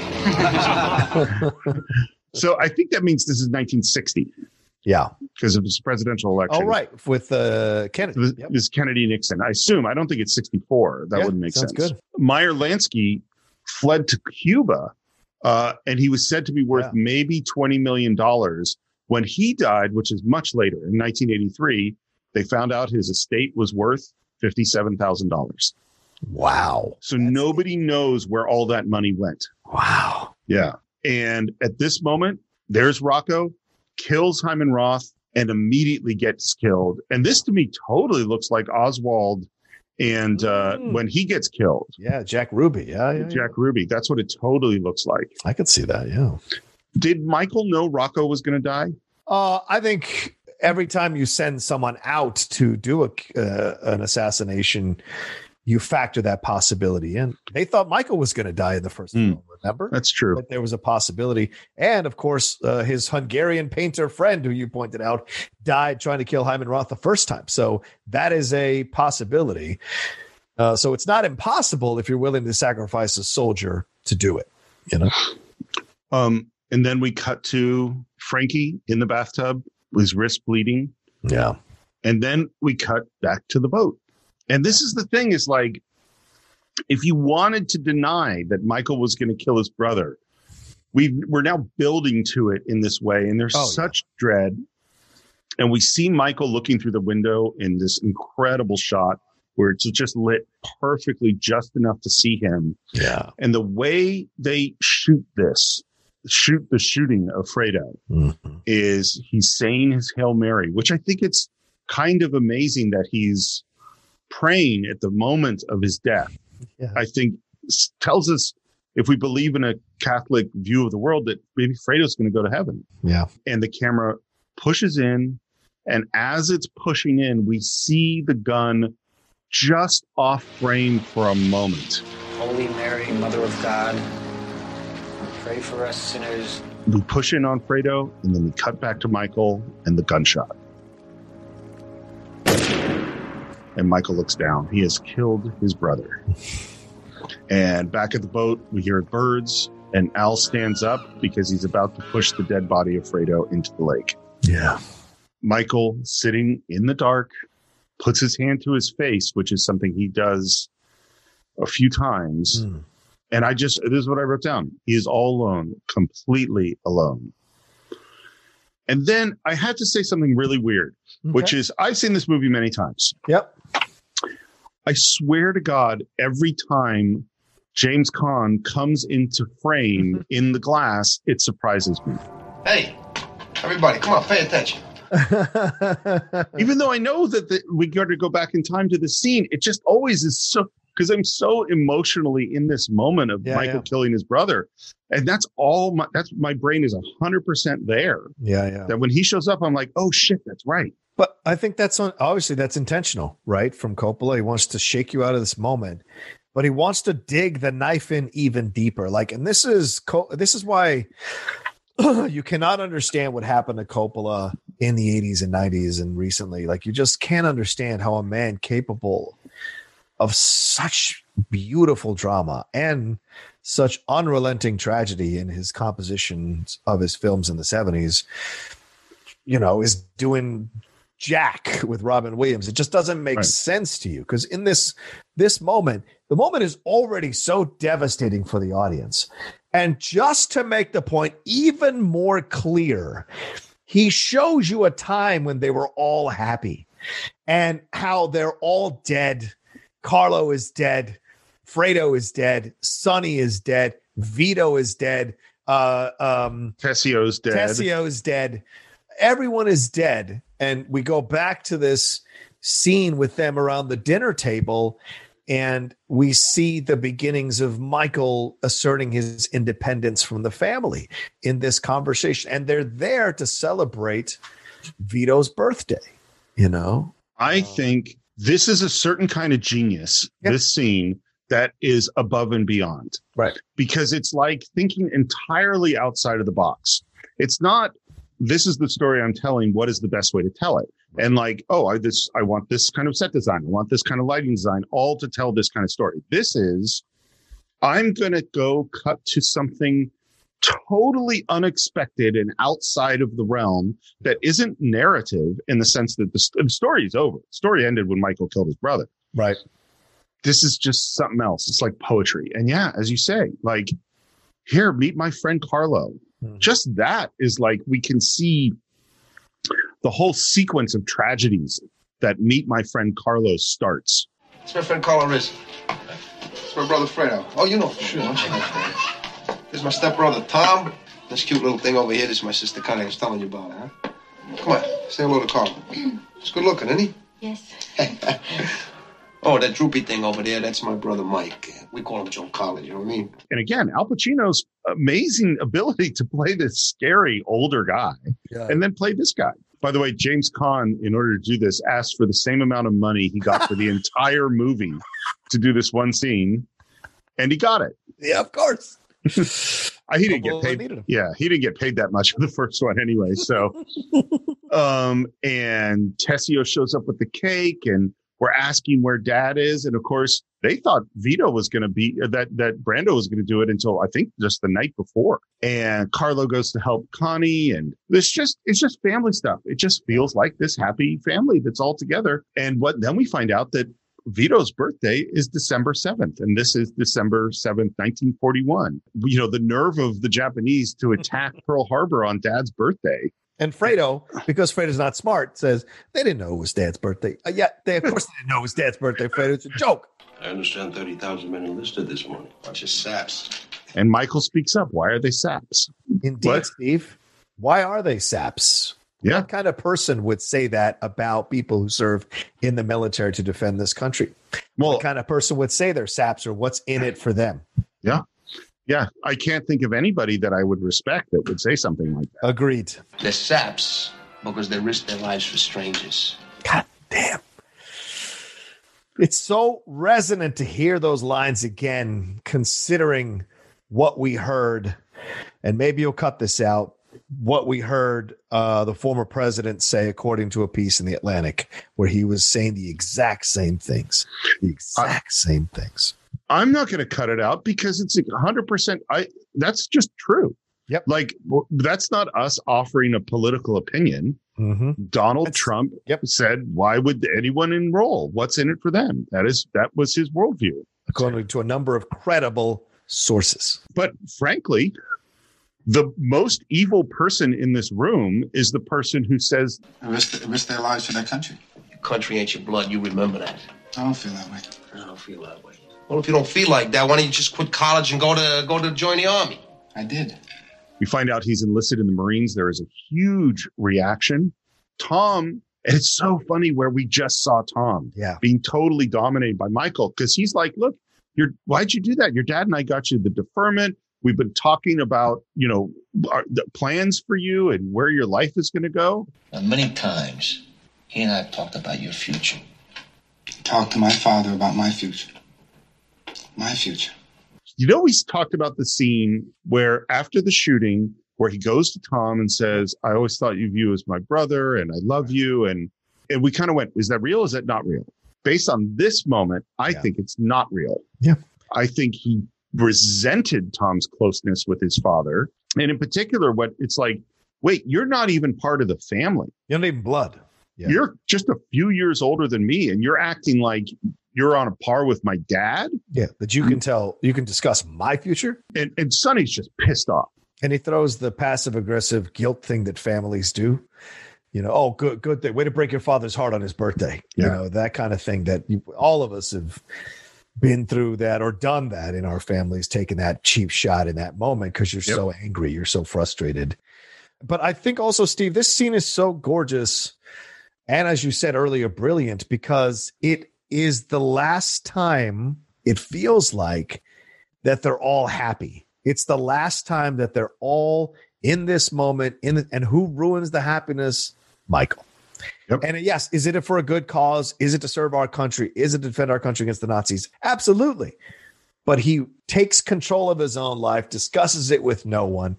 So I think that means this is 1960. Yeah. Because of his presidential election. Oh, right. With Kennedy. This is Kennedy Nixon. I assume. I don't think it's 64. That wouldn't make sense. Good. Meyer Lansky fled to Cuba, and he was said to be worth maybe $20 million. When he died, which is much later, in 1983, they found out his estate was worth $57,000. Wow. So nobody knows where all that money went. Wow. Yeah. And at this moment, there's Rocco, kills Hyman Roth, and immediately gets killed. And this to me totally looks like Oswald and when he gets killed. Yeah, Jack Ruby. Yeah. Jack Ruby. That's what it totally looks like. I could see that, yeah. Did Michael know Rocco was going to die? I think every time you send someone out to do an assassination, you factor that possibility in. They thought Michael was going to die in the first film, remember? That's true. But there was a possibility. And, of course, his Hungarian painter friend, who you pointed out, died trying to kill Hyman Roth the first time. So that is a possibility. So it's not impossible if you're willing to sacrifice a soldier to do it, you know? And then we cut to Frankie in the bathtub, his wrist bleeding. Yeah. And then we cut back to the boat. And this is the thing is like, if you wanted to deny that Michael was going to kill his brother, we're now building to it in this way. And there's such dread. And we see Michael looking through the window in this incredible shot where it's just lit perfectly, just enough to see him. Yeah. And the way they shoot the shooting of Fredo is he's saying his Hail Mary, which I think it's kind of amazing that he's praying at the moment of his death. Yeah. I think tells us, if we believe in a Catholic view of the world, that maybe Fredo's going to go to heaven. Yeah. And the camera pushes in, and as it's pushing in, we see the gun just off frame for a moment. Holy Mary, Mother of God, pray for us sinners. We push in on Fredo, and then we cut back to Michael and the gunshot. And Michael looks down. He has killed his brother. And back at the boat, we hear birds, and Al stands up because he's about to push the dead body of Fredo into the lake. Yeah. Michael, sitting in the dark, puts his hand to his face, which is something he does a few times. And this is what I wrote down. He is all alone, completely alone. And then I had to say something really weird, which is I've seen this movie many times. Yep. I swear to God, every time James Caan comes into frame in the glass, it surprises me. Hey, everybody, come on, pay attention. Even though I know that we got to go back in time to the scene, it just always is so, because I'm so emotionally in this moment of Michael killing his brother. And that's all my brain is 100% there. Yeah. That when he shows up, I'm like, oh shit, that's right. But I think obviously that's intentional, right? From Coppola. He wants to shake you out of this moment, but he wants to dig the knife in even deeper. And this is why you cannot understand what happened to Coppola in the 80s and 90s and recently. You just can't understand how a man capable of such beautiful drama and such unrelenting tragedy in his compositions of his films in the 70s, is doing Jack with Robin Williams. It just doesn't make sense to you, because in this moment, the moment is already so devastating for the audience. And just to make the point even more clear, he shows you a time when they were all happy and how they're all dead. Carlo is dead. Fredo is dead. Sonny is dead. Vito is dead. Tessio's dead. Tessio's dead. Everyone is dead. And we go back to this scene with them around the dinner table, and we see the beginnings of Michael asserting his independence from the family in this conversation. And they're there to celebrate Vito's birthday, I think this is a certain kind of genius, this scene, that is above and beyond. Right. Because it's like thinking entirely outside of the box. It's not, this is the story I'm telling, what is the best way to tell it? And like, oh, I want this kind of set design. I want this kind of lighting design, all to tell this kind of story. This is, I'm going to go cut to something totally unexpected and outside of the realm that isn't narrative in the sense that the story is over. The story ended when Michael killed his brother. Right. This is just something else. It's like poetry. And yeah, as you say, like, here, meet my friend Carlo. Mm-hmm. Just that is like, we can see the whole sequence of tragedies that Meet My Friend Carlo starts. It's my friend Carlo Rizzi. It's my brother Fredo. Oh, you know for sure. This is my stepbrother Tom. This cute little thing over here, this is my sister Connie. I was telling you about her, huh? Come on, say hello to Carlo. He's good looking, isn't he? Yes. Oh, that droopy thing over there, that's my brother Mike. We call him Joe Collins, you know what I mean? And again, Al Pacino's amazing ability to play this scary older guy and then play this guy. By the way, James Caan, in order to do this, asked for the same amount of money he got for the entire movie to do this one scene, and he got it. Yeah, of course. He didn't get paid. Yeah, he didn't get paid that much for the first one anyway. So, and Tessio shows up with the cake, and we're asking where Dad is, and of course they thought Vito was going to be that Brando was going to do it until I think just the night before. And Carlo goes to help Connie, and it's just family stuff. It just feels like this happy family that's all together. And then we find out that Vito's birthday is December 7th, and this is December 7th, 1941. You know, the nerve of the Japanese to attack Pearl Harbor on Dad's birthday. And Fredo, because Fredo's not smart, says they didn't know it was Dad's birthday. Of course they didn't know it was Dad's birthday, Fredo. It's a joke. I understand 30,000 men enlisted this morning. Bunch of saps. And Michael speaks up. Why are they saps? Indeed, Steve. Why are they saps? Yeah. What kind of person would say that about people who serve in the military to defend this country? Well, what kind of person would say they're saps, or what's in it for them? Yeah. Yeah. I can't think of anybody that I would respect that would say something like that. Agreed. They're saps because they risk their lives for strangers. God damn. It's so resonant to hear those lines again, considering what we heard. And maybe you'll cut this out. What we heard the former president say, according to a piece in The Atlantic, where he was saying the exact same things. I'm not going to cut it out because it's 100%. That's just true. Yep. Like, that's not us offering a political opinion. Mm-hmm. Donald Trump said, why would anyone enroll? What's in it for them? That was his worldview. According to a number of credible sources. But frankly, the most evil person in this room is the person who says, risk their lives for their country. Your country ain't your blood. You remember that. I don't feel that way. I don't feel that way. Well, if you don't feel like that, why don't you just quit college and go to join the army? I did. We find out he's enlisted in the Marines. There is a huge reaction. Tom, and it's so funny where we just saw Tom being totally dominated by Michael, because he's like, look, why'd you do that? Your dad and I got you the deferment. We've been talking about, the plans for you and where your life is going to go. Now, many times, he and I have talked about your future. Talk to my father about my future. My future. We talked about the scene where after the shooting, where he goes to Tom and says, I always thought of you as my brother and I love you. And we kind of went, is that real? Is that not real? Based on this moment, I think it's not real. Yeah. I think he resented Tom's closeness with his father. And in particular, it's like, wait, you're not even part of the family. You're not even blood. Yeah. You're just a few years older than me. And you're acting like you're on a par with my dad. Yeah. That you can discuss my future. And Sonny's just pissed off. And he throws the passive aggressive guilt thing that families do. Oh, good thing. Way to break your father's heart on his birthday. Yeah. That kind of thing that all of us have been through that or done that in our families, taking that cheap shot in that moment because you're so angry, you're so frustrated. But I think also, Steve, this scene is so gorgeous. And as you said earlier, brilliant, because it is the last time it feels like that they're all happy. It's the last time that they're all in this moment. And who ruins the happiness? Michael. Yep. And yes, is it for a good cause? Is it to serve our country? Is it to defend our country against the Nazis? Absolutely. But he takes control of his own life, discusses it with no one,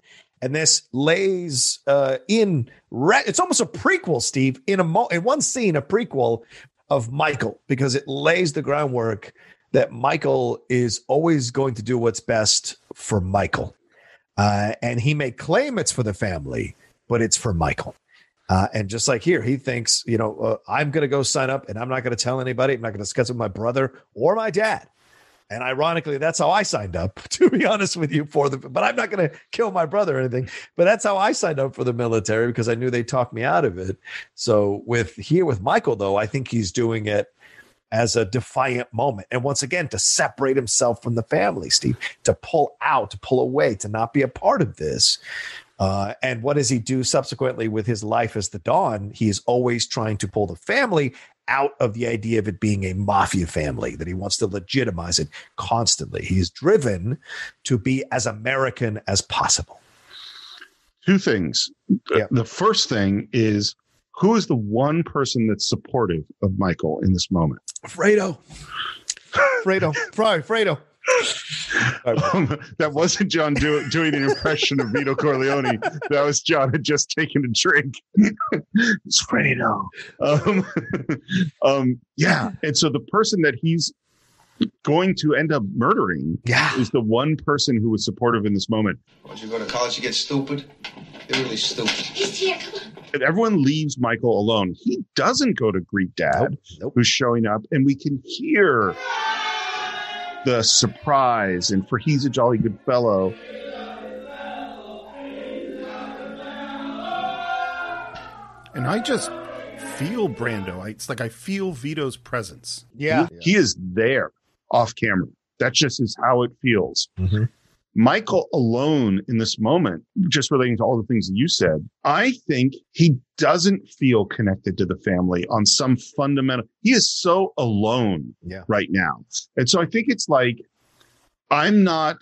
And this lays it's almost a prequel, Steve, in one scene, a prequel of Michael, because it lays the groundwork that Michael is always going to do what's best for Michael. And he may claim it's for the family, but it's for Michael. And just like here, he thinks, I'm going to go sign up and I'm not going to tell anybody. I'm not going to discuss it with my brother or my dad. And ironically, that's how I signed up, to be honest with you, but I'm not going to kill my brother or anything. But that's how I signed up for the military, because I knew they talked me out of it. So with Michael, though, I think he's doing it as a defiant moment. And once again, to separate himself from the family, Steve, to pull out, to pull away, to not be a part of this. And what does he do subsequently with his life as the Don? He is always trying to pull the family out of the idea of it being a mafia family, that he wants to legitimize it constantly. He's driven to be as American as possible. Two things. Yeah. The first thing is, who is the one person that's supportive of Michael in this moment? Fredo. That wasn't John doing an impression of Vito Corleone. That was John had just taken a drink. It's Fredo. Yeah. And so the person that he's going to end up murdering is the one person who was supportive in this moment. Once you go to college, you get stupid. You're really stupid. He's here. Come on. And everyone leaves Michael alone. He doesn't go to greet Dad, who's showing up, and we can hear the surprise, and for he's a jolly good fellow. And I just feel Brando. It's like I feel Vito's presence. Yeah. He is there off camera. That just is how it feels. Mm-hmm. Michael alone in this moment, just relating to all the things that you said, I think he doesn't feel connected to the family on some fundamental. He is so alone right now. And so I think it's like, I'm not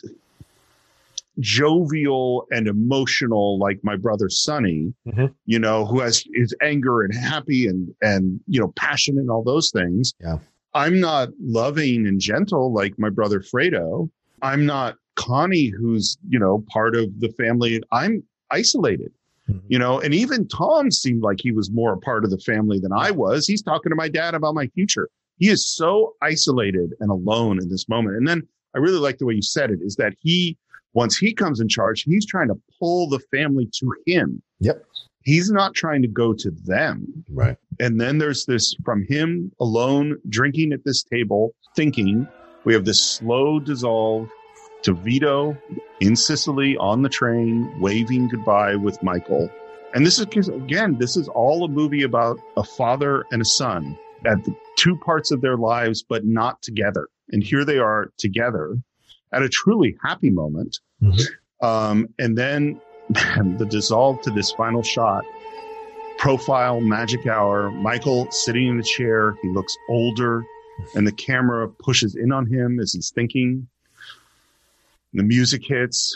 jovial and emotional like my brother Sonny, who has his anger and happy and passionate and all those things. Yeah. I'm not loving and gentle like my brother Fredo. I'm not Connie, who's, part of the family. I'm isolated, and even Tom seemed like he was more a part of the family than I was. He's talking to my dad about my future. He is so isolated and alone in this moment. And then I really like the way you said it, is that once he comes in charge, he's trying to pull the family to him. Yep. He's not trying to go to them. Right. And then there's this from him alone, drinking at this table, thinking. We have this slow dissolve to Vito in Sicily on the train, waving goodbye with Michael. And this is all a movie about a father and a son at the two parts of their lives, but not together. And here they are together at a truly happy moment. Mm-hmm. And then the dissolve to this final shot, profile, magic hour, Michael sitting in the chair. He looks older, and the camera pushes in on him as he's thinking. The music hits.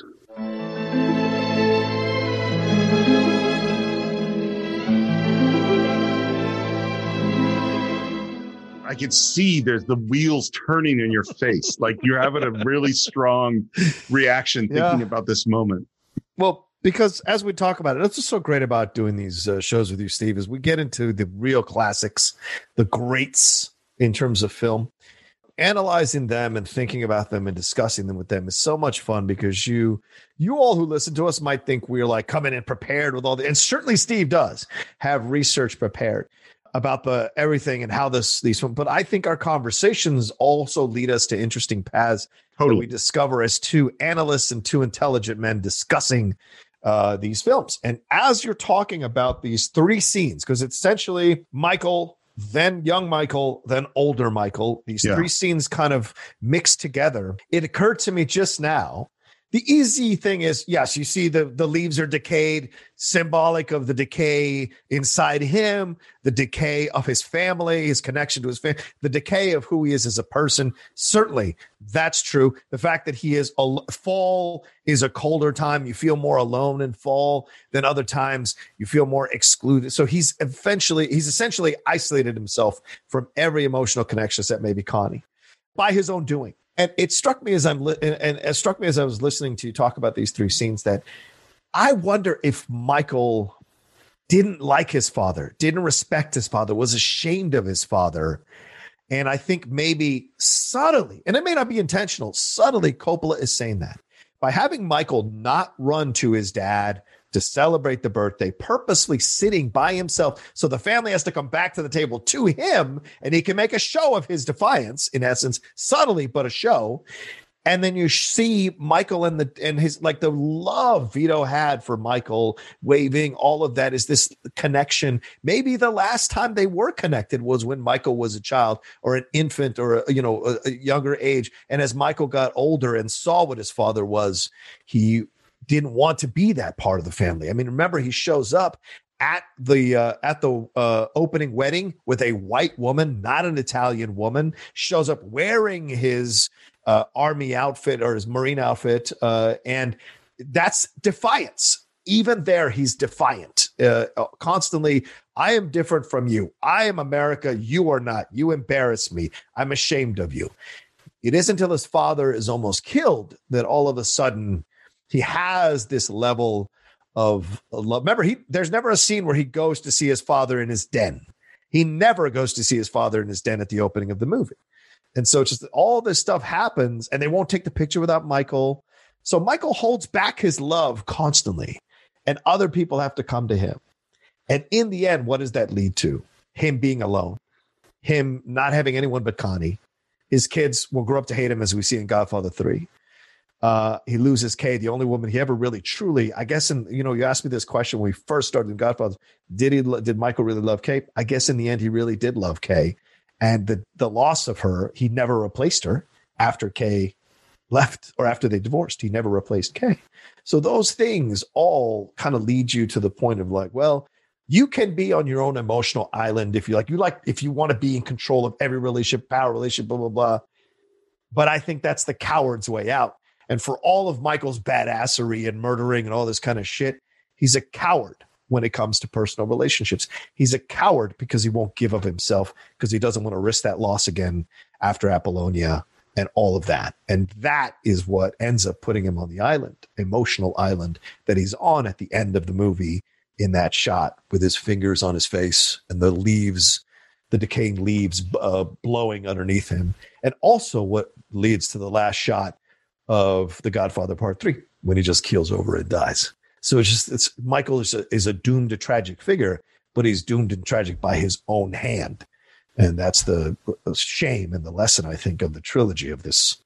I can see there's the wheels turning in your face. Like you're having a really strong reaction thinking about this moment. Well, because as we talk about it, that's what's so great about doing these shows with you, Steve, is we get into the real classics, the greats in terms of film. Analyzing them and thinking about them and discussing them with them is so much fun, because you all who listen to us might think we're like coming in prepared with all the, and certainly Steve does have research prepared about everything and how these, but I think our conversations also lead us to interesting paths that we discover as two analysts and two intelligent men discussing these films. And as you're talking about these three scenes, because it's essentially Michael, then young Michael, then older Michael, these three scenes kind of mixed together. It occurred to me just now, the easy thing is, yes, you see the leaves are decayed, symbolic of the decay inside him, the decay of his family, his connection to his family, the decay of who he is as a person. Certainly, that's true. The fact that he is fall is a colder time. You feel more alone in fall than other times. You feel more excluded. So he's essentially isolated himself from every emotional connection except maybe Connie by his own doing. And it struck me as I was listening to you talk about these three scenes that I wonder if Michael didn't like his father, didn't respect his father, was ashamed of his father. And I think maybe subtly, and it may not be intentional, subtly Coppola is saying that by having Michael not run to his dad to celebrate the birthday, purposely sitting by himself. So the family has to come back to the table to him and he can make a show of his defiance, in essence, subtly, but a show. And then you see Michael and his, like, the love Vito had for Michael, waving, all of that is this connection. Maybe the last time they were connected was when Michael was a child or an infant or a younger age. And as Michael got older and saw what his father was, he didn't want to be that part of the family. I mean, remember, he shows up at the opening wedding with a white woman, not an Italian woman, shows up wearing his army outfit or his Marine outfit. And that's defiance. Even there, he's defiant constantly. I am different from you. I am America. You are not. You embarrass me. I'm ashamed of you. It isn't until his father is almost killed that all of a sudden he has this level of love. Remember, there's never a scene where he goes to see his father in his den. He never goes to see his father in his den at the opening of the movie. And so it's just all this stuff happens and they won't take the picture without Michael. So Michael holds back his love constantly and other people have to come to him. And in the end, what does that lead to? Him being alone, him not having anyone but Connie. His kids will grow up to hate him, as we see in Godfather 3. He loses Kay, the only woman he ever really truly, I guess, you asked me this question when we first started in Godfather, did Michael really love Kay? I guess in the end, he really did love Kay. And the loss of her, he never replaced her after Kay left or after they divorced. He never replaced Kay. So those things all kind of lead you to the point of like, well, you can be on your own emotional island if you like, if you want to be in control of every relationship, power relationship, blah, blah, blah. But I think that's the coward's way out. And for all of Michael's badassery and murdering and all this kind of shit, he's a coward when it comes to personal relationships. He's a coward because he won't give of himself, because he doesn't want to risk that loss again after Apollonia and all of that. And that is what ends up putting him on the island, emotional island that he's on at the end of the movie, in that shot with his fingers on his face and the leaves, the decaying leaves blowing underneath him. And also what leads to the last shot of The Godfather Part 3, when he just keels over and dies. So Michael is a doomed to tragic figure, but he's doomed and tragic by his own hand. And that's the shame and the lesson, I think, of the trilogy of this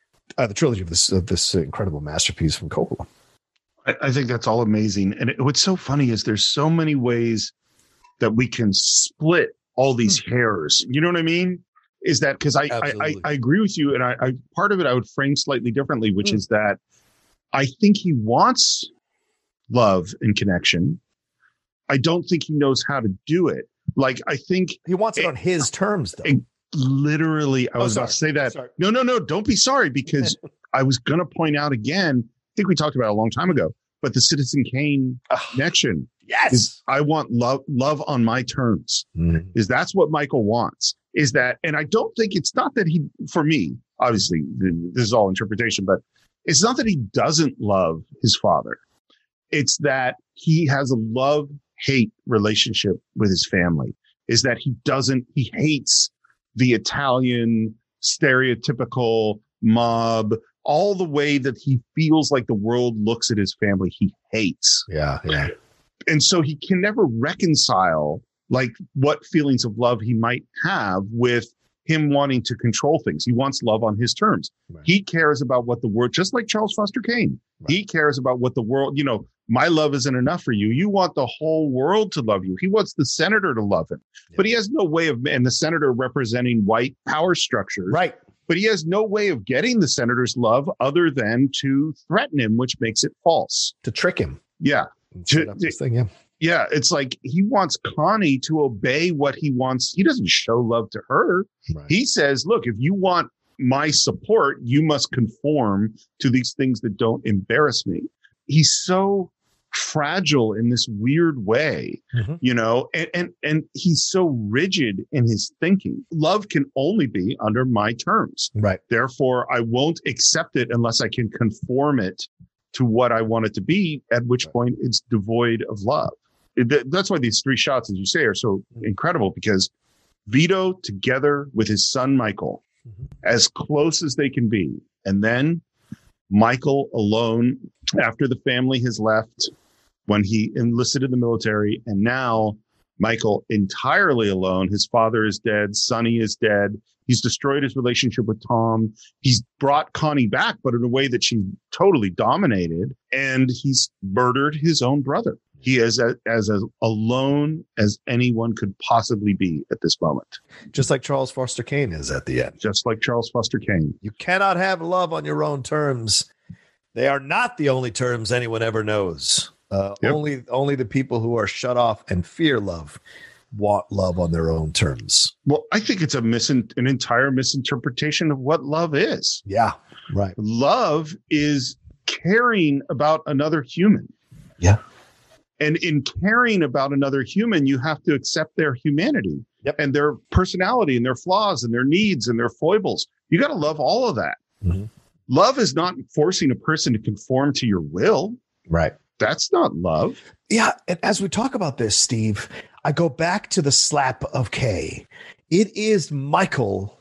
incredible masterpiece from Coppola. I think that's all amazing. And what's so funny is there's so many ways that we can split all these hairs. You know what I mean? Is that because I agree with you, and I part of it I would frame slightly differently, which is that I think he wants love and connection. I don't think he knows how to do it. Like, I think he wants it on his terms, though. Literally, I was about to say that. No, don't be sorry, because I was going to point out again, I think we talked about it a long time ago, but the Citizen Kane connection. Yes. Is I want love on my terms. Is that's what Michael wants. Is that, and I don't think it's not that he, for me, obviously this is all interpretation, but it's not that he doesn't love his father. It's that he has a love-hate relationship with his family. Is that he hates the Italian stereotypical mob, all the way that he feels like the world looks at his family, he hates. Yeah. And so he can never reconcile like what feelings of love he might have with him wanting to control things. He wants love on his terms. Right. He cares about what the world, just like Charles Foster Kane, right. He cares about what the world, my love isn't enough for you. You want the whole world to love you. He wants the senator to love him, but he has no way of, and the senator representing white power structures. Right. But he has no way of getting the senator's love other than to threaten him, which makes it false. To trick him. Yeah. Yeah, it's like he wants Connie to obey what he wants. He doesn't show love to her. Right. He says, look, if you want my support, you must conform to these things that don't embarrass me. He's so fragile in this weird way, and he's so rigid in his thinking. Love can only be under my terms. Right. Therefore, I won't accept it unless I can conform it to what I want it to be, at which point it's devoid of love. That's why these three shots, as you say, are so incredible, because Vito together with his son Michael, as close as they can be, and then Michael alone after the family has left when he enlisted in the military, and now Michael entirely alone. His father is dead. Sonny is dead. He's destroyed his relationship with Tom. He's brought Connie back, but in a way that she totally dominated, and he's murdered his own brother. He is as alone as anyone could possibly be at this moment. Just like Charles Foster Kane is at the end. Just like Charles Foster Kane. You cannot have love on your own terms. They are not the only terms anyone ever knows. Only the people who are shut off and fear love want love on their own terms. Well, I think it's an entire misinterpretation of what love is. Yeah, right. Love is caring about another human. Yeah. And in caring about another human, you have to accept their humanity and their personality and their flaws and their needs and their foibles. You got to love all of that. Mm-hmm. Love is not forcing a person to conform to your will. Right. That's not love. Yeah. And as we talk about this, Steve, I go back to the slap of Kay. It is Michael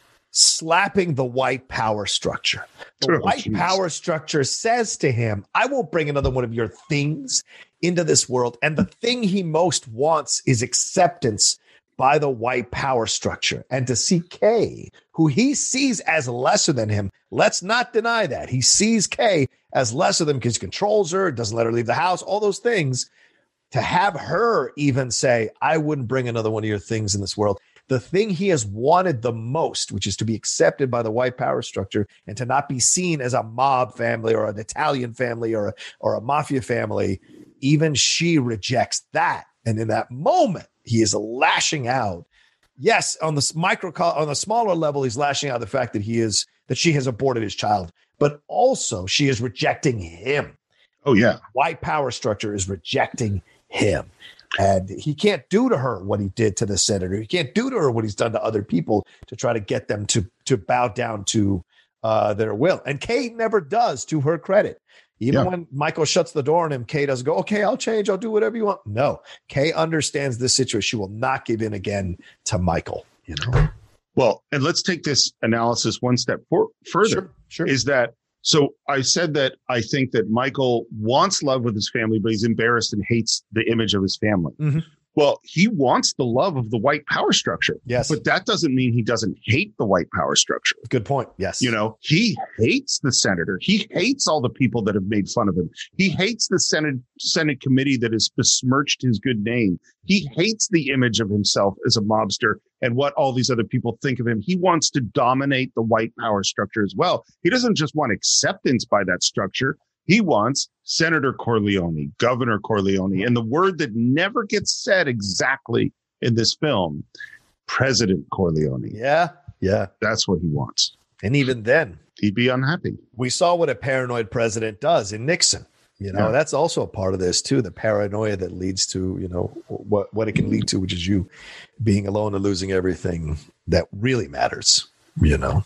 slapping the white power structure. The white power structure says to him, I won't bring another one of your things into this world. And the thing he most wants is acceptance by the white power structure. And to see Kay, who he sees as lesser than him, let's not deny that. He sees Kay as lesser than him because he controls her, doesn't let her leave the house, all those things. To have her even say, I wouldn't bring another one of your things in this world. The thing he has wanted the most, which is to be accepted by the white power structure and to not be seen as a mob family or an Italian family or a mafia family, even she rejects that. And in that moment, he is lashing out. Yes, on the smaller level, he's lashing out the fact that she has aborted his child, but also she is rejecting him. Oh, yeah. White power structure is rejecting him. And he can't do to her what he did to the senator. He can't do to her what he's done to other people to try to get them to bow down to their will. And Kay never does, to her credit. Even when Michael shuts the door on him, Kay doesn't go, okay, I'll change. I'll do whatever you want. No, Kay understands this situation. She will not give in again to Michael. You know. Well, and let's take this analysis one step further. Sure. Is that so? I said that I think that Michael wants love with his family, but he's embarrassed and hates the image of his family. Mm-hmm. Well, he wants the love of the white power structure. Yes. But that doesn't mean he doesn't hate the white power structure. Good point. Yes. You know, he hates the senator. He hates all the people that have made fun of him. He hates the Senate committee that has besmirched his good name. He hates the image of himself as a mobster and what all these other people think of him. He wants to dominate the white power structure as well. He doesn't just want acceptance by that structure. He wants Senator Corleone, Governor Corleone, and the word that never gets said exactly in this film, President Corleone. Yeah. That's what he wants. And even then, he'd be unhappy. We saw what a paranoid president does in Nixon. You know, that's also a part of this too, the paranoia that leads to, you know, what it can lead to, which is you being alone and losing everything that really matters, you know.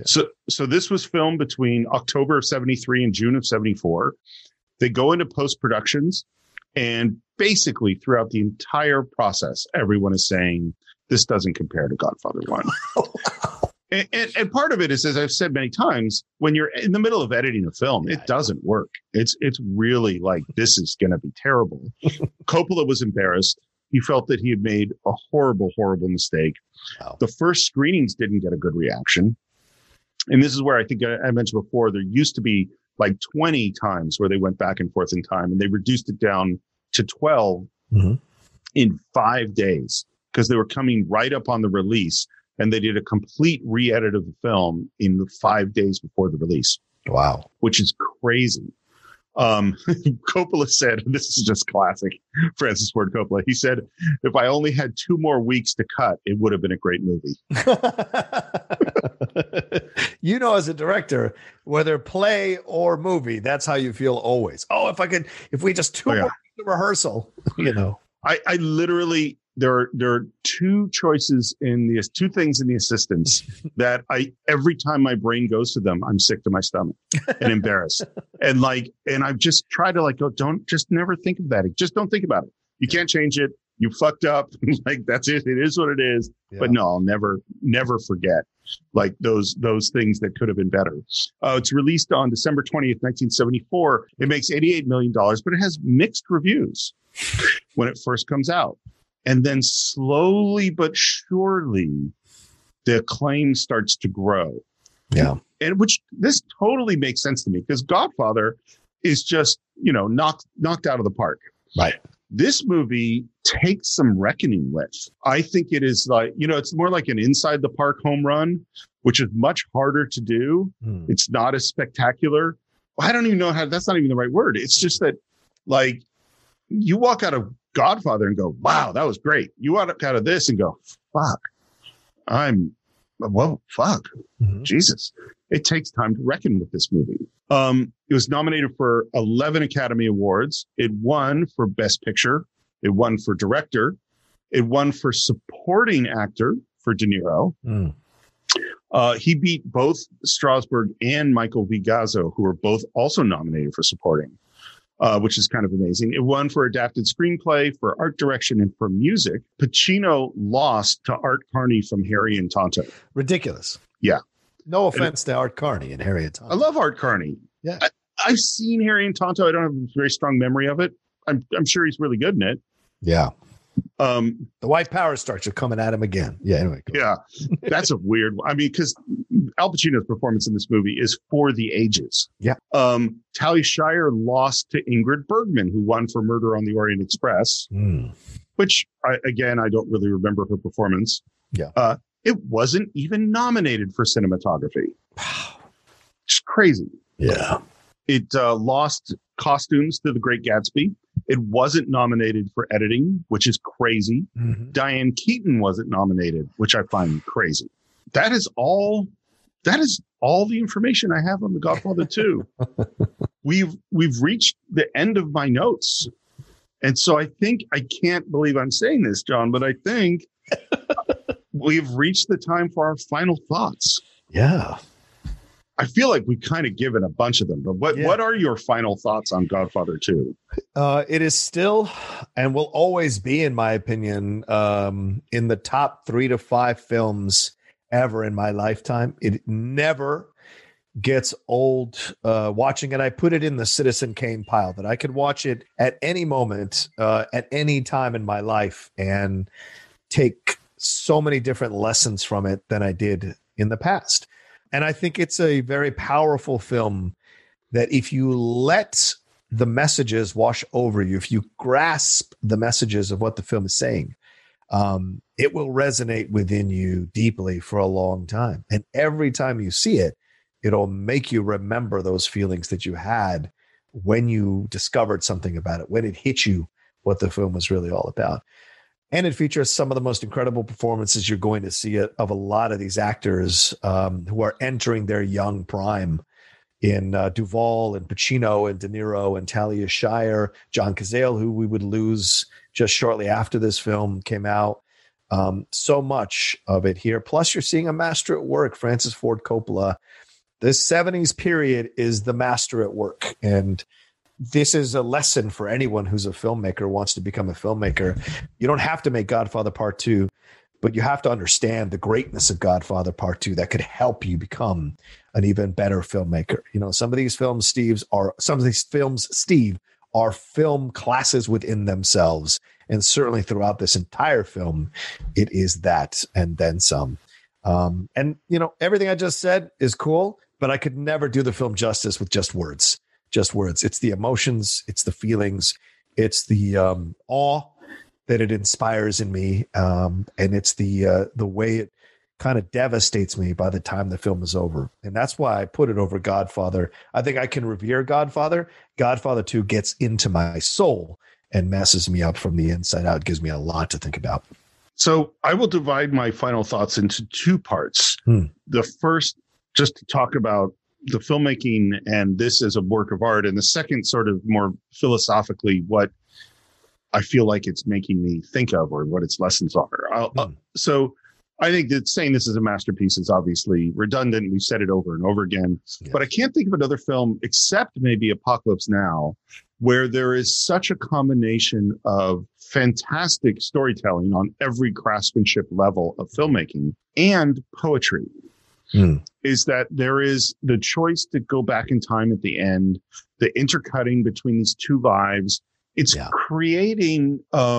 So this was filmed between October of 73 and June of 74. They go into post-productions, and basically throughout the entire process, everyone is saying, this doesn't compare to Godfather 1. And part of it is, as I've said many times, when you're in the middle of editing a film, it doesn't work. It's really like, this is going to be terrible. Coppola was embarrassed. He felt that he had made a horrible, horrible mistake. Wow. The first screenings didn't get a good reaction. And this is where I think I mentioned before, there used to be like 20 times where they went back and forth in time, and they reduced it down to 12 in 5 days because they were coming right up on the release, and they did a complete re-edit of the film in the 5 days before the release. Wow. Which is crazy. Coppola said, and this is just classic Francis Ford Coppola, he said, if I only had 2 more weeks to cut, it would have been a great movie. You know, as a director, whether play or movie, that's how you feel always. Oh, if we just 2 more weeks of rehearsal, you know. I literally, there are two choices two things in The Assistants that every time my brain goes to them, I'm sick to my stomach and embarrassed. And I've just tried to go, just never think of that. Just don't think about it. You can't change it. You fucked up. That's it. It is what it is. Yeah. But no, I'll never forget those things that could have been better. It's released on December 20th, 1974. It makes $88 million, but it has mixed reviews when it first comes out. And then slowly but surely, the acclaim starts to grow. Yeah. And which this totally makes sense to me because Godfather is just, knocked out of the park. Right. This movie takes some reckoning with. I think it is it's more like an inside the park home run, which is much harder to do. It's not as spectacular. I don't even know that's not even the right word. It's just that you walk out of Godfather and go, wow, that was great. You walk out of this and go, fuck, fuck, Jesus. It takes time to reckon with this movie. It was nominated for 11 Academy Awards. It won for Best Picture. It won for Director. It won for Supporting Actor for De Niro. He beat both Strasberg and Michael Vigazzo, who were both also nominated for Supporting, which is kind of amazing. It won for Adapted Screenplay, for Art Direction, and for Music. Pacino lost to Art Carney from Harry and Tonto. Ridiculous. Yeah. No offense to Art Carney and Harry and Tonto. I love Art Carney. Yeah. I've seen Harry and Tonto. I don't have a very strong memory of it. I'm sure he's really good in it. Yeah. The white power stars are coming at him again. Yeah. Anyway. Yeah. That's a weird one. I mean, because Al Pacino's performance in this movie is for the ages. Yeah. Talia Shire lost to Ingrid Bergman, who won for Murder on the Orient Express, which I don't really remember her performance. Yeah. It wasn't even nominated for cinematography. Wow. It's crazy. Yeah. It lost costumes to The Great Gatsby. It wasn't nominated for editing, which is crazy. Diane Keaton wasn't nominated, which I find crazy. That is all the information I have on The Godfather 2. We've reached the end of my notes. And so I can't believe I'm saying this, John, but I think we've reached the time for our final thoughts. Yeah. I feel like we've kind of given a bunch of them, but what are your final thoughts on Godfather 2? It is still and will always be, in my opinion, in the top 3 to 5 films ever in my lifetime. It never gets old watching it. I put it in the Citizen Kane pile that I could watch it at any moment, at any time in my life and take so many different lessons from it than I did in the past. And I think it's a very powerful film that if you let the messages wash over you, if you grasp the messages of what the film is saying, it will resonate within you deeply for a long time. And every time you see it, it'll make you remember those feelings that you had when you discovered something about it, when it hit you what the film was really all about. And it features some of the most incredible performances you're going to see of a lot of these actors who are entering their young prime in Duvall and Pacino and De Niro and Talia Shire, John Cazale, who we would lose just shortly after this film came out. So much of it here. Plus, you're seeing a master at work, Francis Ford Coppola. This 70s period is the master at work. And this is a lesson for anyone who's a filmmaker, wants to become a filmmaker. You don't have to make Godfather Part 2, but you have to understand the greatness of Godfather Part 2 that could help you become an even better filmmaker. You know, some of these films, Steve, are film classes within themselves. And certainly throughout this entire film, it is that and then some. And, you know, everything I just said is cool, but I could never do the film justice with just words. Just words. It's the emotions. It's the feelings. It's the awe that it inspires in me. And it's the way it kind of devastates me by the time the film is over. And that's why I put it over Godfather. I think I can revere Godfather. Godfather 2 gets into my soul and messes me up from the inside out. It gives me a lot to think about. So I will divide my final thoughts into 2 parts. The first, just to talk about the filmmaking and this as a work of art. And the second, sort of more philosophically, what I feel like it's making me think of, or what its lessons are. So I think that saying this is a masterpiece is obviously redundant. We've said it over and over again, but I can't think of another film except maybe Apocalypse Now, where there is such a combination of fantastic storytelling on every craftsmanship level of filmmaking and poetry. Is that there is the choice to go back in time at the end, the intercutting between these two lives. It's creating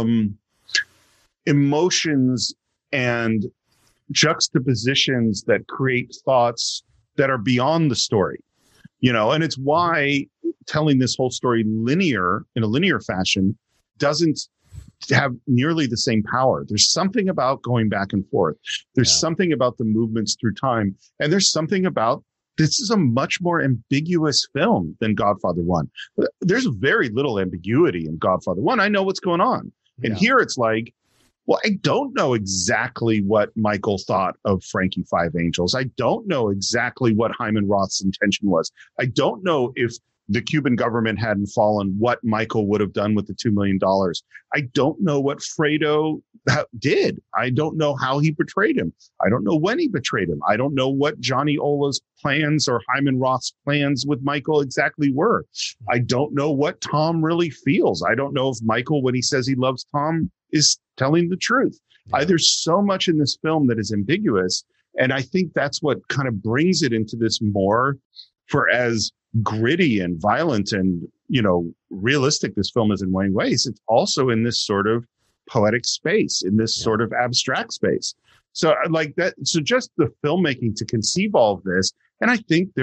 emotions and juxtapositions that create thoughts that are beyond the story, and it's why telling this whole story in a linear fashion doesn't have nearly the same power. There's something about going back and forth. There's something about the movements through time. And there's something about this is a much more ambiguous film than Godfather 1. There's very little ambiguity in Godfather 1. I know what's going on. And here it's like, well, I don't know exactly what Michael thought of Frankie Five Angels. I don't know exactly what Hyman Roth's intention was. I don't know if the Cuban government hadn't fallen, what Michael would have done with the $2 million. I don't know what Fredo did. I don't know how he betrayed him. I don't know when he betrayed him. I don't know what Johnny Ola's plans or Hyman Roth's plans with Michael exactly were. I don't know what Tom really feels. I don't know if Michael, when he says he loves Tom, is telling the truth. There's so much in this film that is ambiguous. And I think that's what kind of brings it into this more, for as gritty and violent and, realistic this film is in many ways, it's also in this sort of poetic space, in this sort of abstract space. So like that. So just the filmmaking to conceive all of this. And I think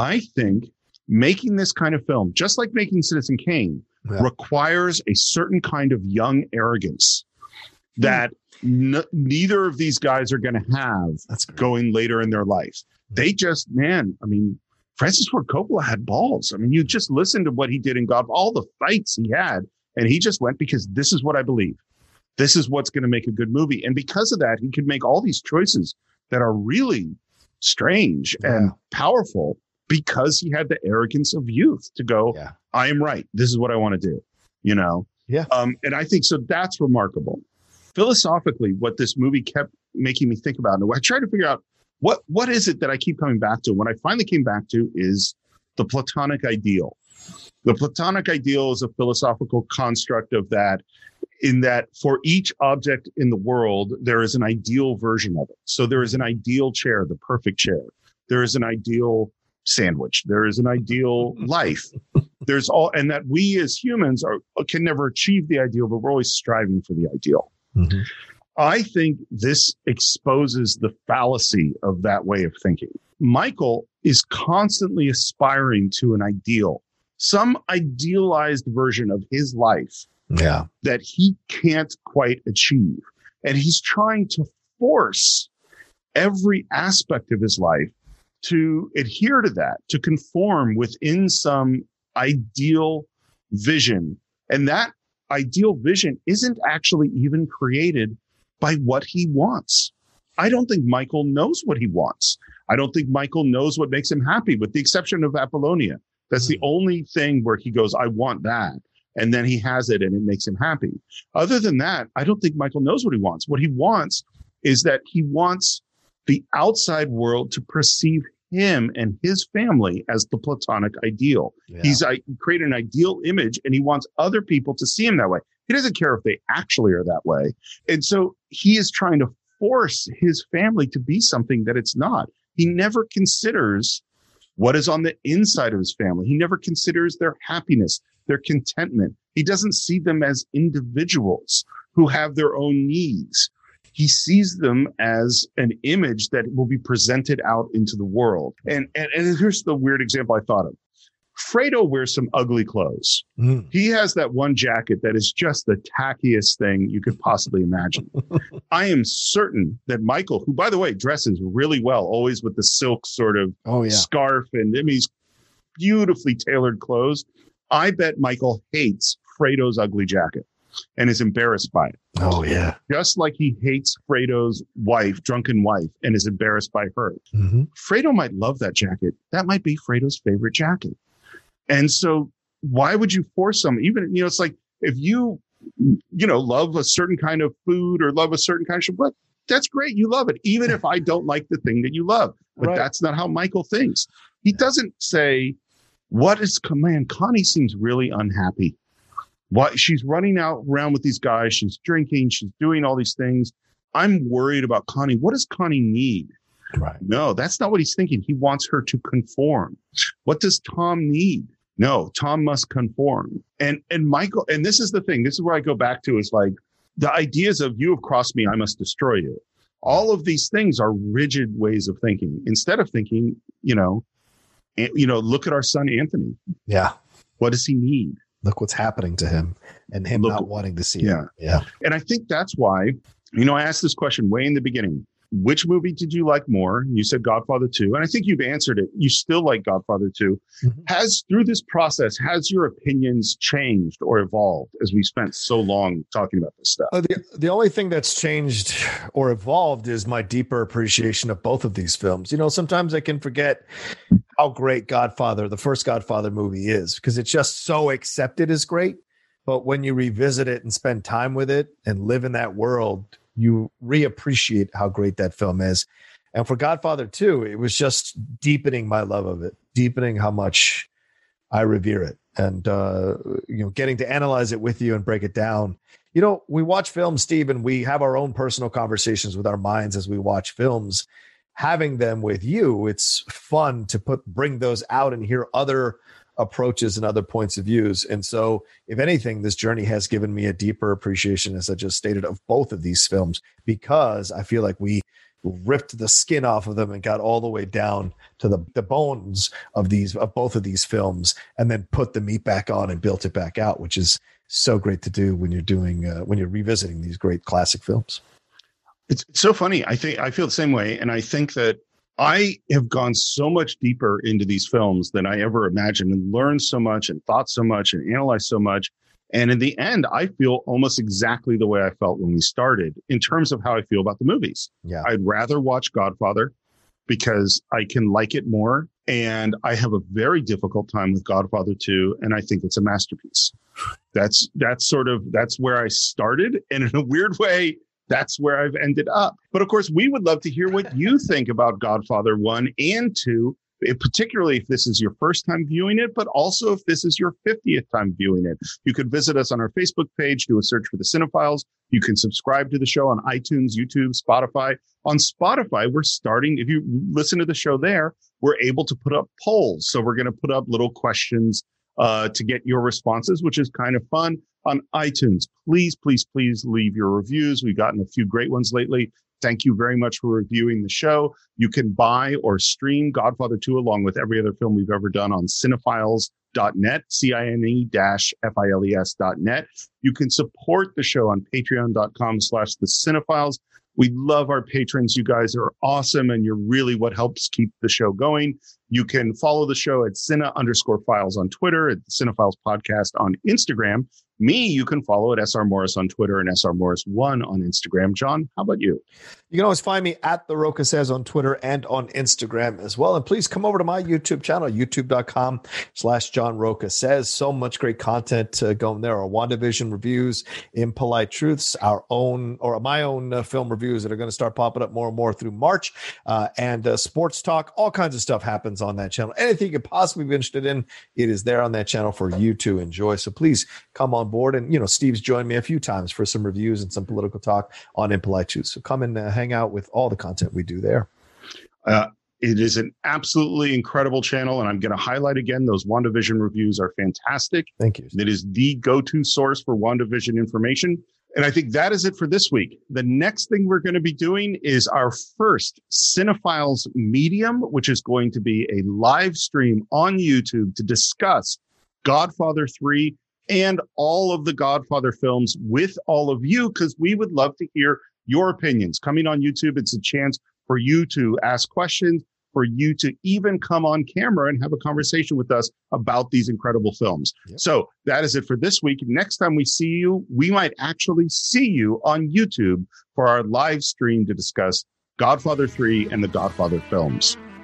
making this kind of film, just like making Citizen Kane, requires a certain kind of young arrogance that neither of these guys are going to have going later in their life. They just, Francis Ford Coppola had balls. You just listen to what he did in God, all the fights he had, and he just went, because this is what I believe. This is what's going to make a good movie. And because of that, he could make all these choices that are really strange and powerful, because he had the arrogance of youth to go, I am right. This is what I want to do, and I think so that's remarkable. Philosophically, what this movie kept making me think about, and I tried to figure out, what is it that I keep coming back to? When I finally came back to is the Platonic ideal. The Platonic ideal is a philosophical construct of that, in that for each object in the world, there is an ideal version of it. So there is an ideal chair, the perfect chair. There is an ideal sandwich. There is an ideal life. There's all, and that we as humans can never achieve the ideal, but we're always striving for the ideal. Mm-hmm. I think this exposes the fallacy of that way of thinking. Michael is constantly aspiring to an ideal, some idealized version of his life that he can't quite achieve. And he's trying to force every aspect of his life to adhere to that, to conform within some ideal vision. And that ideal vision isn't actually even created by what he wants. I don't think Michael knows what he wants. I don't think Michael knows what makes him happy, with the exception of Apollonia. That's the only thing where he goes, I want that. And then he has it and it makes him happy. Other than that, I don't think Michael knows what he wants. What he wants is that he wants the outside world to perceive him and his family as the Platonic ideal. He's created an ideal image, and he wants other people to see him that way. He doesn't care if they actually are that way. And so he is trying to force his family to be something that it's not. He never considers what is on the inside of his family. He never considers their happiness, their contentment. He doesn't see them as individuals who have their own needs. He sees them as an image that will be presented out into the world. And here's the weird example I thought of. Fredo wears some ugly clothes. He has that one jacket that is just the tackiest thing you could possibly imagine. I am certain that Michael, who, by the way, dresses really well, always with the silk sort of scarf, and he's beautifully tailored clothes. I bet Michael hates Fredo's ugly jacket and is embarrassed by it. Oh, yeah. Just like he hates Fredo's wife, drunken wife, and is embarrassed by her. Mm-hmm. Fredo might love that jacket. That might be Fredo's favorite jacket. And so why would you force someone? Even, it's like if you love a certain kind of food or love a certain kind of show, but that's great. You love it, even if I don't like the thing that you love. But that's not how Michael thinks. He doesn't say, Connie seems really unhappy. Why she's running around with these guys. She's drinking. She's doing all these things. I'm worried about Connie. What does Connie need? Right. No, that's not what he's thinking. He wants her to conform. What does Tom need? No, Tom must conform. And Michael, and this is the thing. This is where I go back to is like the ideas of you have crossed me, I must destroy you. All of these things are rigid ways of thinking. Instead of thinking, look at our son, Anthony. Yeah. What does he need? Look what's happening to him and him not wanting to see it. Yeah. And I think that's why, I asked this question way in the beginning. Which movie did you like more? You said Godfather 2. And I think you've answered it. You still like Godfather 2. Mm-hmm. Through this process, has your opinions changed or evolved as we spent so long talking about this stuff? The only thing that's changed or evolved is my deeper appreciation of both of these films. Sometimes I can forget how great the first Godfather movie is because it's just so accepted as great. But when you revisit it and spend time with it and live in that world, you reappreciate how great that film is. And for Godfather 2, it was just deepening my love of it, deepening how much I revere it. And, getting to analyze it with you and break it down. We watch films, Steve, and we have our own personal conversations with our minds as we watch films. Having them with you, it's fun to bring those out and hear other approaches and other points of views. And so if anything, this journey has given me a deeper appreciation, as I just stated, of both of these films, because I feel like we ripped the skin off of them and got all the way down to the bones of both of these films and then put the meat back on and built it back out, which is so great to do when you're revisiting these great classic films. It's so funny. I feel the same way. And I think that I have gone so much deeper into these films than I ever imagined and learned so much and thought so much and analyzed so much. And in the end, I feel almost exactly the way I felt when we started in terms of how I feel about the movies. Yeah. I'd rather watch Godfather because I can like it more. And I have a very difficult time with Godfather 2. And I think it's a masterpiece. That's where I started. And in a weird way, that's where I've ended up. But of course, we would love to hear what you think about Godfather 1 and 2, particularly if this is your first time viewing it, but also if this is your 50th time viewing it. You could visit us on our Facebook page, do a search for The Cinephiles. You can subscribe to the show on iTunes, YouTube, Spotify. On Spotify, we're starting, if you listen to the show there, we're able to put up polls. So we're going to put up little questions to get your responses, which is kind of fun. On iTunes, please, please, please leave your reviews. We've gotten a few great ones lately. Thank you very much for reviewing the show. You can buy or stream Godfather 2 along with every other film we've ever done on cinephiles.net, CINE-FILES.net. You can support the show on patreon.com/thecинephiles. We love our patrons. You guys are awesome, and you're really what helps keep the show going. You can follow the show at Cine_Files on Twitter, at the Cinephiles Podcast on Instagram. Me, you can follow at SR Morris on Twitter and SR Morris1 on Instagram. John, how about you? You can always find me at The Rocha Says on Twitter and on Instagram as well. And please come over to my YouTube channel, youtube.com/John Rocha Says. So much great content going there. Our WandaVision reviews, Impolite Truths, my own film reviews that are going to start popping up more and more through March, and sports talk. All kinds of stuff happens on that channel. Anything you could possibly be interested in, it is there on that channel for you to enjoy. So please come on board. And, Steve's joined me a few times for some reviews and some political talk on Impolite Truths. So come and hang out with all the content we do there. It is an absolutely incredible channel, and I'm going to highlight again, those WandaVision reviews are fantastic. Thank you. It is the go-to source for WandaVision information. And I think that is it for this week. The next thing we're going to be doing is our first Cinephiles Medium, which is going to be a live stream on YouTube to discuss Godfather 3 and all of the Godfather films with all of you, because we would love to hear your opinions. Coming on YouTube, it's a chance for you to ask questions, for you to even come on camera and have a conversation with us about these incredible films. Yep. So that is it for this week. Next time we see you, we might actually see you on YouTube for our live stream to discuss Godfather 3 and the Godfather films.